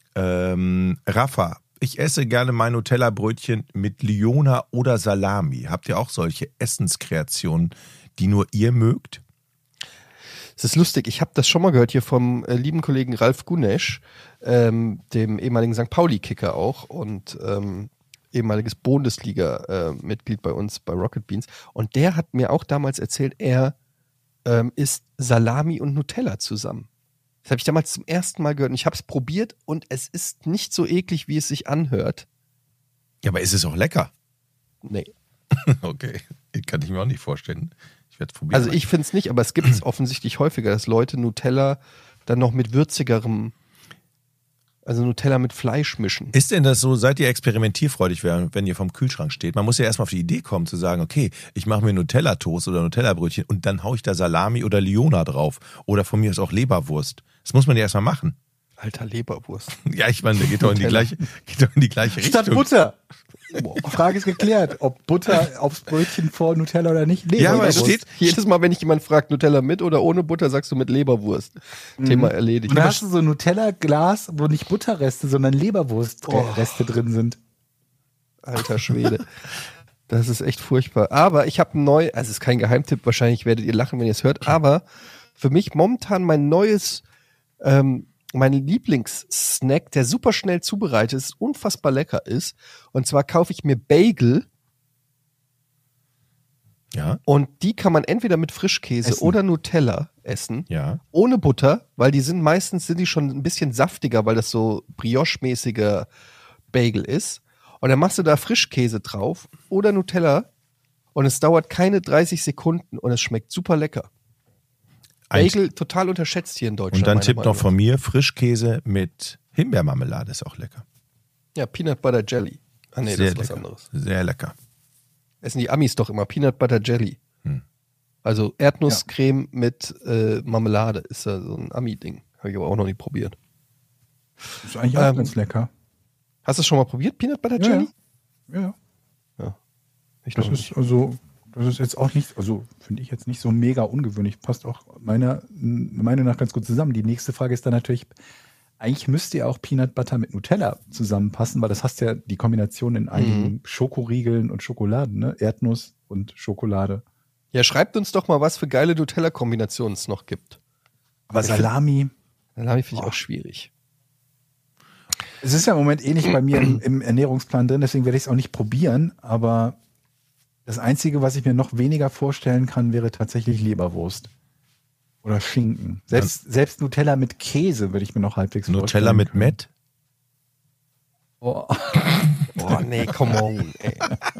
Rafa, ich esse gerne mein Nutella-Brötchen mit Liona oder Salami. Habt ihr auch solche Essenskreationen, die nur ihr mögt? Es ist lustig, ich habe das schon mal gehört hier vom lieben Kollegen Ralf Gunesch, dem ehemaligen St. Pauli-Kicker auch und ehemaliges Bundesliga-Mitglied bei uns bei Rocket Beans. Und der hat mir auch damals erzählt, er isst Salami und Nutella zusammen. Das habe ich damals zum ersten Mal gehört und ich habe es probiert und es ist nicht so eklig, wie es sich anhört. Ja, aber ist es auch lecker? Nee. Okay, kann ich mir auch nicht vorstellen. Ich werde es probieren. Also ich finde es nicht, aber es gibt es offensichtlich häufiger, dass Leute Nutella dann noch mit würzigerem, also Nutella mit Fleisch mischen. Ist denn das so, seid ihr experimentierfreudig, wenn ihr vom Kühlschrank steht? Man muss ja erstmal auf die Idee kommen, zu sagen, okay, ich mache mir Nutella-Toast oder Nutella-Brötchen und dann haue ich da Salami oder Liona drauf. Oder von mir ist auch Leberwurst. Das muss man ja erstmal machen. Alter, Leberwurst. Ja, ich meine, der geht doch in die gleiche Richtung. Statt Butter. Die Frage ist geklärt, ob Butter aufs Brötchen vor Nutella oder nicht. Ja, aber es steht jedes Mal, wenn ich jemand fragt, Nutella mit oder ohne Butter, sagst du mit Leberwurst. Thema erledigt. Und dann hast du so ein Nutella-Glas, wo nicht Butterreste, sondern Leberwurstreste drin sind. Alter Schwede. Das ist echt furchtbar. Aber ich habe also es ist kein Geheimtipp, wahrscheinlich werdet ihr lachen, wenn ihr es hört, aber für mich momentan mein Lieblingssnack, der super schnell zubereitet ist, unfassbar lecker ist. Und zwar kaufe ich mir Bagel. Ja. Und die kann man entweder mit Frischkäse oder Nutella essen. Ja. Ohne Butter, weil meistens sind die schon ein bisschen saftiger, weil das so Brioche-mäßiger Bagel ist. Und dann machst du da Frischkäse drauf oder Nutella und es dauert keine 30 Sekunden und es schmeckt super lecker. Bagel total unterschätzt hier in Deutschland. Und dann Tipp noch von mir, Frischkäse mit Himbeermarmelade ist auch lecker. Ja, Peanut Butter Jelly. Ah nee, sehr das ist was lecker. anderes. Sehr lecker. Essen die Amis doch immer, Peanut Butter Jelly. Also Erdnusscreme mit Marmelade ist ja so ein Ami-Ding. Habe ich aber auch noch nie probiert. Das ist eigentlich auch ganz lecker. Hast du es schon mal probiert, Peanut Butter Jelly? Ja. Ich Das noch ist nicht. das ist jetzt auch nicht, finde ich jetzt nicht so mega ungewöhnlich. Passt auch meiner Meinung nach ganz gut zusammen. Die nächste Frage ist dann natürlich, eigentlich müsste ja auch Peanut Butter mit Nutella zusammenpassen, weil das hast ja die Kombination in einigen Schokoriegeln und Schokoladen, ne? Erdnuss und Schokolade. Ja, schreibt uns doch mal, was für geile Nutella-Kombinationen es noch gibt. Aber Salami. Salami finde ich auch schwierig. Es ist ja im Moment nicht bei mir im Ernährungsplan drin, deswegen werde ich es auch nicht probieren, aber das Einzige, was ich mir noch weniger vorstellen kann, wäre tatsächlich Leberwurst. Oder Schinken. Selbst Nutella mit Käse würde ich mir noch halbwegs Nutella vorstellen mit können. Met? Oh. Boah, nee, come on, ey.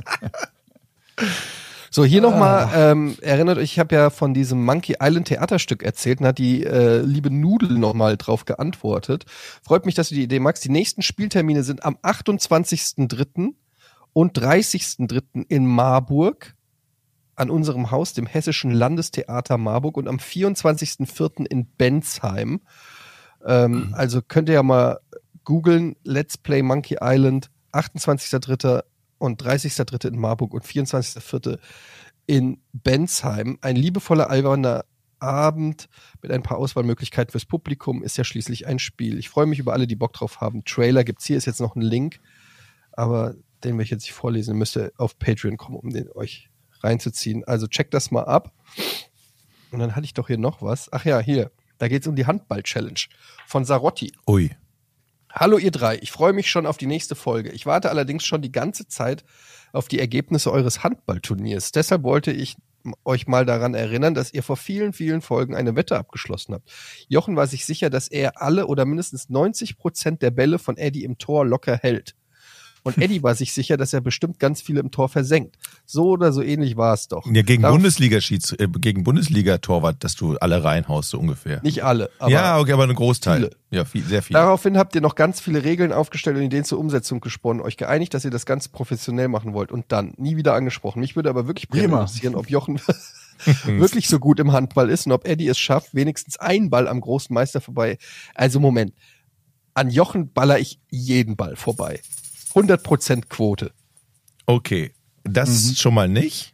So, hier nochmal, erinnert euch, ich habe ja von diesem Monkey Island Theaterstück erzählt und hat die liebe Nudel nochmal drauf geantwortet. Freut mich, dass du die Idee magst. Die nächsten Spieltermine sind am 28.03. und 30.03. in Marburg an unserem Haus, dem Hessischen Landestheater Marburg, und am 24.04. in Bensheim. Also könnt ihr ja mal googeln, Let's Play Monkey Island, 28.03. und 30.03. in Marburg und 24.04. in Bensheim. Ein liebevoller, alberner Abend mit ein paar Auswahlmöglichkeiten fürs Publikum, ist ja schließlich ein Spiel. Ich freue mich über alle, die Bock drauf haben. Trailer gibt's hier, ist jetzt noch ein Link, aber den werde ich jetzt nicht vorlesen. Ihr müsst auf Patreon kommen, um den euch reinzuziehen. Also checkt das mal ab. Und dann hatte ich doch hier noch was. Ach ja, hier. Da geht's um die Handball-Challenge von Sarotti. Ui. Hallo ihr drei, ich freue mich schon auf die nächste Folge. Ich warte allerdings schon die ganze Zeit auf die Ergebnisse eures Handballturniers. Deshalb wollte ich euch mal daran erinnern, dass ihr vor vielen, vielen Folgen eine Wette abgeschlossen habt. Jochen war sich sicher, dass er alle oder mindestens 90% der Bälle von Eddie im Tor locker hält. Und Eddie war sich sicher, dass er bestimmt ganz viele im Tor versenkt. So oder so ähnlich war es doch. Ja, gegen Bundesliga-Torwart, dass du alle reinhaust, so ungefähr. Nicht alle, aber ja, okay, aber ein Großteil. viele. Ja, sehr viele. Daraufhin habt ihr noch ganz viele Regeln aufgestellt und Ideen zur Umsetzung gesponnen, euch geeinigt, dass ihr das Ganze professionell machen wollt und dann nie wieder angesprochen. Mich würde aber wirklich interessieren, ob Jochen wirklich so gut im Handball ist und ob Eddie es schafft, wenigstens einen Ball am großen Meister vorbei. Also Moment, an Jochen baller ich jeden Ball vorbei. 100% Quote. Okay, das schon mal nicht.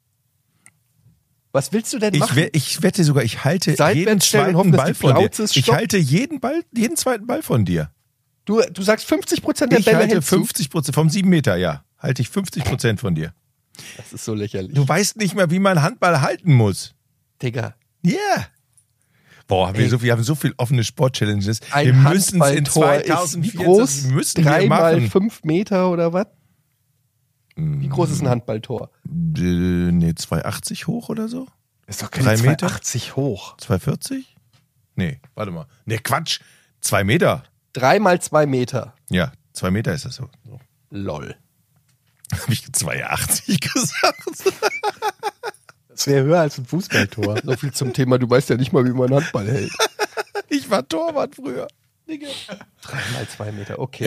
Was willst du denn machen? Ich wette sogar, ich halte jeden Seitwärts zweiten Ball von dir. Plauze Ich stoppt. halte jeden zweiten Ball von dir. Du sagst 50% der Ich Bälle halte hältst du? 50% vom 7 Meter, ja. Halte ich 50% von dir. Das ist so lächerlich. Du weißt nicht mehr, wie man Handball halten muss. Digga. Ja. Yeah. Boah, wir haben so viel offene Sport-Challenges. Ein Wir müssen es in Handballtor ist 2024 wie groß? müssen wir 3 mal machen. 5 Meter oder was? Wie groß ist ein Handballtor? Nee, 2,80 hoch oder so? Ist doch 3 Meter? 2,80 hoch. 2,40? Nee, warte mal. Nee, Quatsch. 2 Meter. 3 mal 2 Meter. Ja, 2 Meter ist das so. Lol. Habe ich 2,80 gesagt? Das wäre höher als ein Fußballtor. So viel zum Thema, du weißt ja nicht mal, wie man Handball hält. Ich war Torwart früher. 3 mal 2 Meter, okay.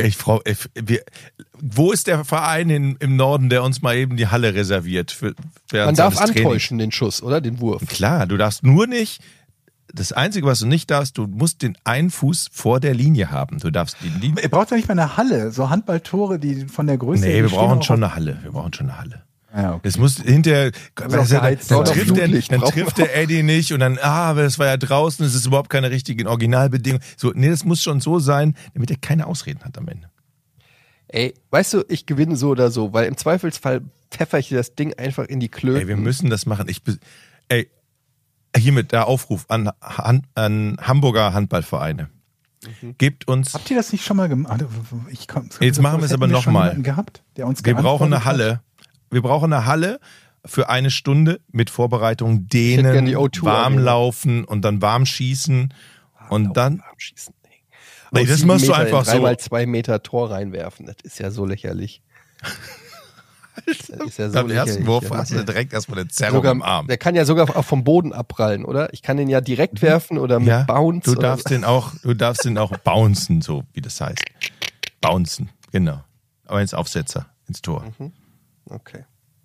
Wo ist der Verein im Norden, der uns mal eben die Halle reserviert? Man darf antäuschen den Schuss, oder? Den Wurf. Klar, du darfst nur nicht, das Einzige, was du nicht darfst, du musst den einen Fuß vor der Linie haben. Du darfst die Linie... Ihr braucht ja nicht mal eine Halle. So Handballtore, die von der Größe... Nee, wir die brauchen stehen schon auch eine Halle. Wir brauchen schon eine Halle. Ja, okay. Es muss hinterher, auch dann geheizt, oder Flutlicht brauchen wir trifft der Eddie nicht und dann, das war ja draußen, es ist überhaupt keine richtigen Originalbedingungen. So, nee, das muss schon so sein, damit er keine Ausreden hat am Ende. Ey, weißt du, ich gewinne so oder so, weil im Zweifelsfall pfeffer ich dir das Ding einfach in die Klöten. Ey, wir müssen das machen. Hiermit der Aufruf an Hamburger Handballvereine. Gebt uns. Habt ihr das nicht schon mal gemacht? Jetzt machen wir es aber nochmal. Wir brauchen eine Halle. Wir brauchen eine Halle für eine Stunde mit Vorbereitung, dehnen, die O2 warm laufen und dann warm schießen. Und dann. Warm schießen. Nee, das machst du einfach so. 3 mal 2 Meter Tor reinwerfen, das ist ja so lächerlich. Das ist ja so Beim ersten lächerlich. Wurf Der hast macht du direkt erstmal eine Zerrung sogar, im Arm. Der kann ja sogar auch vom Boden abprallen, oder? Ich kann den ja direkt werfen oder mit Bounce. Du darfst den auch bouncen, so wie das heißt. Bouncen, genau. Aber ins Aufsetzer, ins Tor. Okay.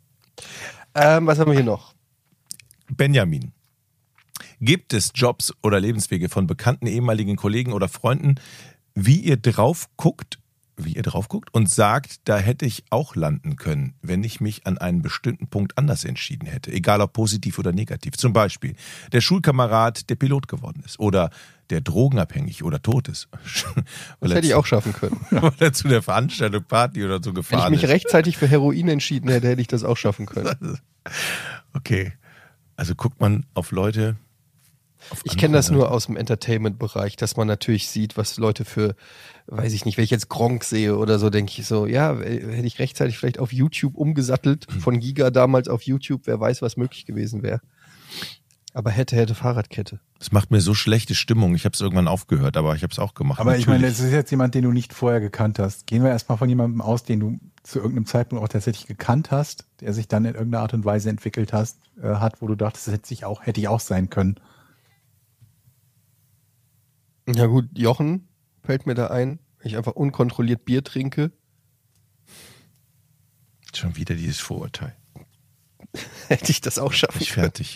Was haben wir hier noch? Benjamin. Gibt es Jobs oder Lebenswege von bekannten ehemaligen Kollegen oder Freunden, wie ihr drauf guckt und sagt, da hätte ich auch landen können, wenn ich mich an einem bestimmten Punkt anders entschieden hätte, egal ob positiv oder negativ. Zum Beispiel der Schulkamerad, der Pilot geworden ist oder der drogenabhängig oder tot ist. Das hätte ich auch schaffen können. Weil er zu der Veranstaltung, Party oder so Wenn gefahren ich mich ist. rechtzeitig für Heroin entschieden hätte, hätte ich das auch schaffen können. Okay, also guckt man auf Leute... Ich kenne das nur aus dem Entertainment-Bereich, dass man natürlich sieht, was Leute für, weiß ich nicht, wenn ich jetzt Gronk sehe oder so, denke ich so, ja, hätte ich rechtzeitig vielleicht auf YouTube umgesattelt, von Giga damals auf YouTube, wer weiß, was möglich gewesen wäre. Aber hätte Fahrradkette. Das macht mir so schlechte Stimmung. Ich habe es irgendwann aufgehört, aber ich habe es auch gemacht. Aber ich meine, Natürlich. es ist jetzt jemand, den du nicht vorher gekannt hast. Gehen wir erstmal von jemandem aus, den du zu irgendeinem Zeitpunkt auch tatsächlich gekannt hast, der sich dann in irgendeiner Art und Weise entwickelt hat, wo du dachtest, das hätte ich auch sein können. Ja gut, Jochen fällt mir da ein, wenn ich einfach unkontrolliert Bier trinke. Schon wieder dieses Vorurteil. Hätte ich das auch schaffen Ich können. fertig.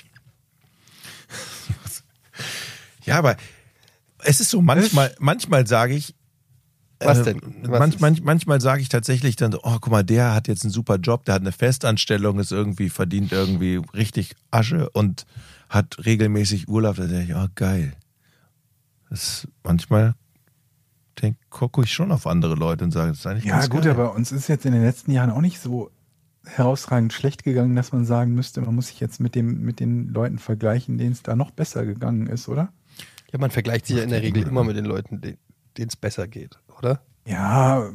Ja, aber es ist so, manchmal sage ich, Was denn? manchmal sage ich tatsächlich dann so, oh, guck mal, der hat jetzt einen super Job, der hat eine Festanstellung, verdient irgendwie richtig Asche und hat regelmäßig Urlaub. Da denke ich, oh, geil. Manchmal gucke ich schon auf andere Leute und sage, das ist eigentlich Ja ganz gut, geil. aber uns ist jetzt in den letzten Jahren auch nicht so herausragend schlecht gegangen, dass man sagen müsste, man muss sich jetzt mit den Leuten vergleichen, denen es da noch besser gegangen ist, oder? Ja, man vergleicht sich ja in der Regel immer mit den Leuten, denen es besser geht, oder? Ja,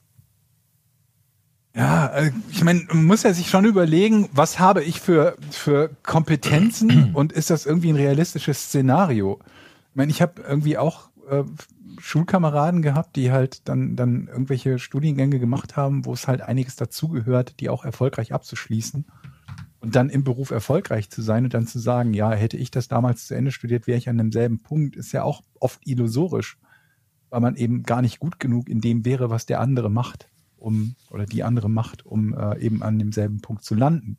ich meine, man muss ja sich schon überlegen, was habe ich für Kompetenzen und ist das irgendwie ein realistisches Szenario? Ich meine, ich habe irgendwie auch Schulkameraden gehabt, die halt dann irgendwelche Studiengänge gemacht haben, wo es halt einiges dazugehört, die auch erfolgreich abzuschließen und dann im Beruf erfolgreich zu sein und dann zu sagen, ja, hätte ich das damals zu Ende studiert, wäre ich an demselben Punkt, ist ja auch oft illusorisch, weil man eben gar nicht gut genug in dem wäre, was der andere macht, um eben an demselben Punkt zu landen.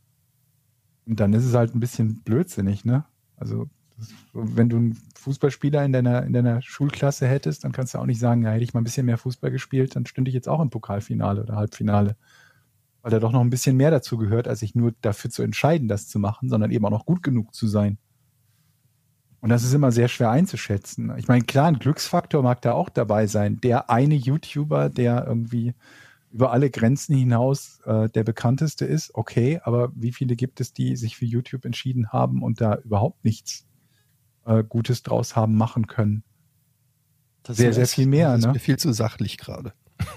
Und dann ist es halt ein bisschen blödsinnig, ne? Also wenn du einen Fußballspieler in deiner Schulklasse hättest, dann kannst du auch nicht sagen, ja, hätte ich mal ein bisschen mehr Fußball gespielt, dann stünde ich jetzt auch im Pokalfinale oder Halbfinale. Weil da doch noch ein bisschen mehr dazu gehört, als sich nur dafür zu entscheiden, das zu machen, sondern eben auch noch gut genug zu sein. Und das ist immer sehr schwer einzuschätzen. Ich meine, klar, ein Glücksfaktor mag da auch dabei sein. Der eine YouTuber, der irgendwie über alle Grenzen hinaus der bekannteste ist, okay, aber wie viele gibt es, die sich für YouTube entschieden haben und da überhaupt nichts Gutes draus haben machen können? Sehr viel mehr, das ist ne? mir viel zu sachlich gerade.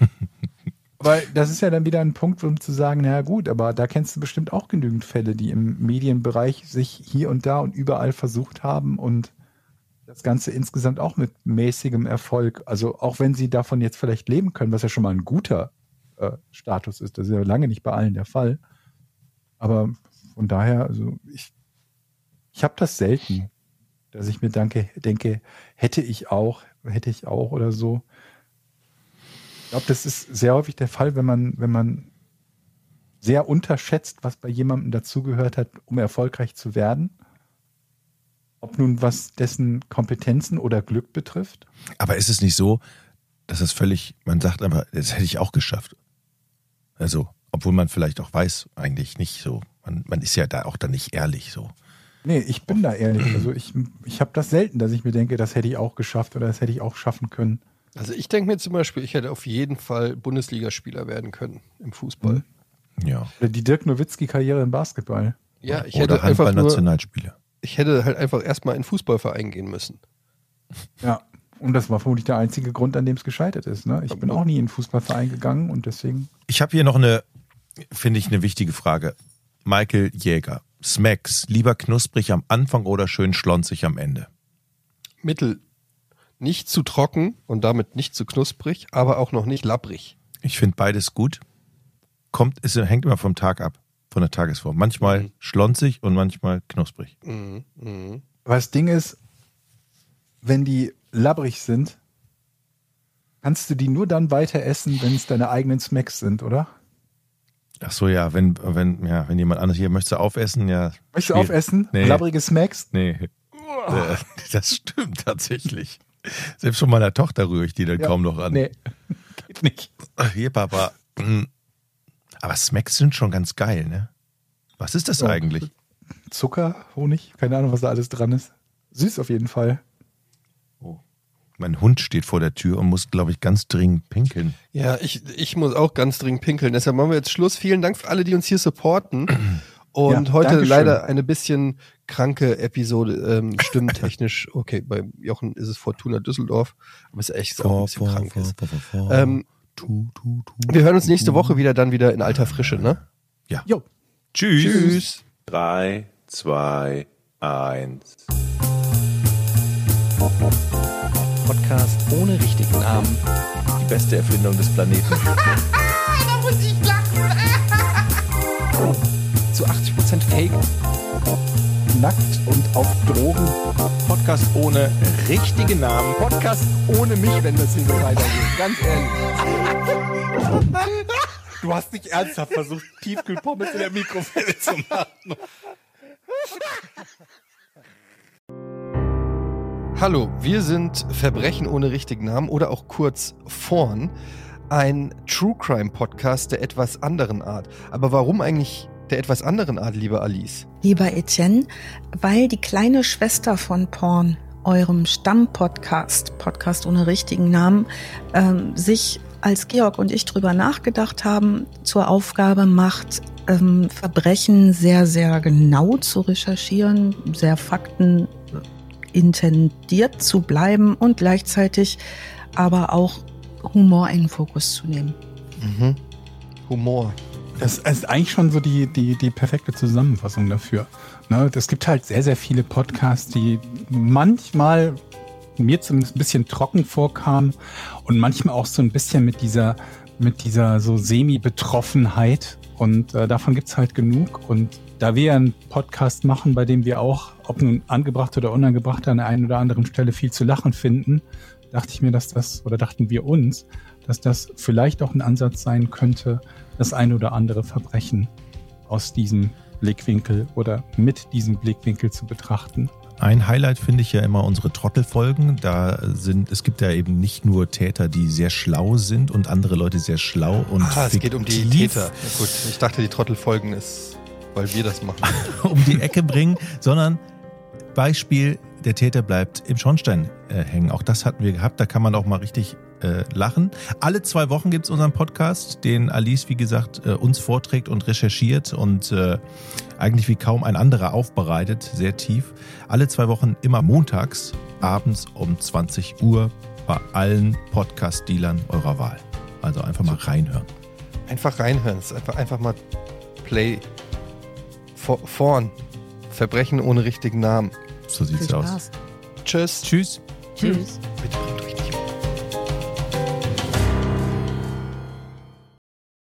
Weil das ist ja dann wieder ein Punkt, um zu sagen, naja gut, aber da kennst du bestimmt auch genügend Fälle, die im Medienbereich sich hier und da und überall versucht haben und das Ganze insgesamt auch mit mäßigem Erfolg, also auch wenn sie davon jetzt vielleicht leben können, was ja schon mal ein guter Status ist, das ist ja lange nicht bei allen der Fall, aber von daher, also ich habe das selten, dass ich mir denke, hätte ich auch oder so. Ich glaube, das ist sehr häufig der Fall, wenn man sehr unterschätzt, was bei jemandem dazugehört hat, um erfolgreich zu werden. Ob nun was dessen Kompetenzen oder Glück betrifft. Aber ist es nicht so, dass man sagt einfach, das hätte ich auch geschafft. Also, obwohl man vielleicht auch weiß, eigentlich nicht so. Man ist ja da auch dann nicht ehrlich so. Nee, ich bin da ehrlich. Also ich habe das selten, dass ich mir denke, das hätte ich auch geschafft oder das hätte ich auch schaffen können. Also ich denke mir zum Beispiel, ich hätte auf jeden Fall Bundesligaspieler werden können im Fußball. Ja. Oder die Dirk Nowitzki-Karriere im Basketball. Ja, ich Oder hätte einfach nur, Handball-Nationalspieler. ich hätte halt einfach erstmal in einen Fußballverein gehen müssen. Ja, und das war vermutlich der einzige Grund, an dem es gescheitert ist. Ne? Ich bin auch nie in einen Fußballverein gegangen und deswegen. Ich habe hier noch eine wichtige Frage. Michael Jäger. Smacks, lieber knusprig am Anfang oder schön schlonzig am Ende? Mittel. Nicht zu trocken und damit nicht zu knusprig, aber auch noch nicht labbrig. Ich finde beides gut. Hängt immer vom Tag ab, von der Tagesform. Manchmal schlonzig und manchmal knusprig. Aber das Ding ist, wenn die labbrig sind, kannst du die nur dann weiter essen, wenn es deine eigenen Smacks sind, oder? Ach so, ja, wenn jemand anderes hier möchte aufessen, ja. Möchtest du aufessen? Nee. Labbrige Smacks? Nee. Das stimmt tatsächlich. Selbst von meiner Tochter rühre ich die dann kaum noch an. Nee, geht nicht. Hier, Papa. Aber Smacks sind schon ganz geil, ne? Was ist das eigentlich? Zucker, Honig, keine Ahnung, was da alles dran ist. Süß auf jeden Fall. Oh. Mein Hund steht vor der Tür und muss, glaube ich, ganz dringend pinkeln. Ja, ich muss auch ganz dringend pinkeln. Deshalb machen wir jetzt Schluss. Vielen Dank für alle, die uns hier supporten. Und Ja, heute Dankeschön. leider eine bisschen kranke Episode, stimmtechnisch. Okay, bei Jochen ist es Fortuna Düsseldorf, aber es ist echt auch ein bisschen krank ist. Wir hören uns nächste Woche wieder in alter Frische, ne? Ja. Jo. Tschüss. 3, 2, 1. Podcast ohne richtigen Namen. Die beste Erfindung des Planeten. Da muss ich lachen. Zu 80% Fake. Nackt und auf Drogen. Podcast ohne richtigen Namen. Podcast ohne mich, wenn das hier so weitergeht. Ganz ehrlich. Du hast nicht ernsthaft versucht, Tiefkühlpommes in der Mikrowelle zu machen. Hallo, wir sind Verbrechen ohne richtigen Namen oder auch kurz Vorn, ein True Crime Podcast der etwas anderen Art. Aber warum eigentlich der etwas anderen Art, liebe Alice? Lieber Etienne, weil die kleine Schwester von Porn, eurem Stammpodcast, Podcast ohne richtigen Namen, sich, als Georg und ich drüber nachgedacht haben, zur Aufgabe macht, Verbrechen sehr, sehr genau zu recherchieren, sehr faktenintendiert zu bleiben und gleichzeitig aber auch Humor in den Fokus zu nehmen. Mhm. Humor. Das ist eigentlich schon so die perfekte Zusammenfassung dafür. Ne? Es gibt halt sehr, sehr viele Podcasts, die manchmal mir zumindest ein bisschen trocken vorkamen und manchmal auch so ein bisschen mit dieser so Semi-Betroffenheit. Und davon gibt's halt genug. Und da wir einen Podcast machen, bei dem wir auch, ob nun angebracht oder unangebracht, an der einen oder anderen Stelle viel zu lachen finden, dachten wir uns, dass das vielleicht auch ein Ansatz sein könnte, das ein oder andere Verbrechen aus diesem Blickwinkel oder mit diesem Blickwinkel zu betrachten. Ein Highlight finde ich ja immer unsere Trottelfolgen. Es gibt ja eben nicht nur Täter, die sehr schlau sind und andere Leute sehr schlau und es geht um die Täter. Ja, gut, ich dachte, die Trottelfolgen ist, weil wir das machen. um die Ecke bringen, sondern Beispiel, der Täter bleibt im Schornstein hängen. Auch das hatten wir gehabt, da kann man auch mal richtig lachen. Alle 2 Wochen gibt es unseren Podcast, den Alice, wie gesagt, uns vorträgt und recherchiert und eigentlich wie kaum ein anderer aufbereitet, sehr tief. Alle 2 Wochen immer montags, abends um 20 Uhr bei allen Podcast-Dealern eurer Wahl. Also einfach mal reinhören. Einfach reinhören, es ist einfach mal Play vorn. Verbrechen ohne richtigen Namen. So sieht's aus. Tschüss. Tschüss. Tschüss.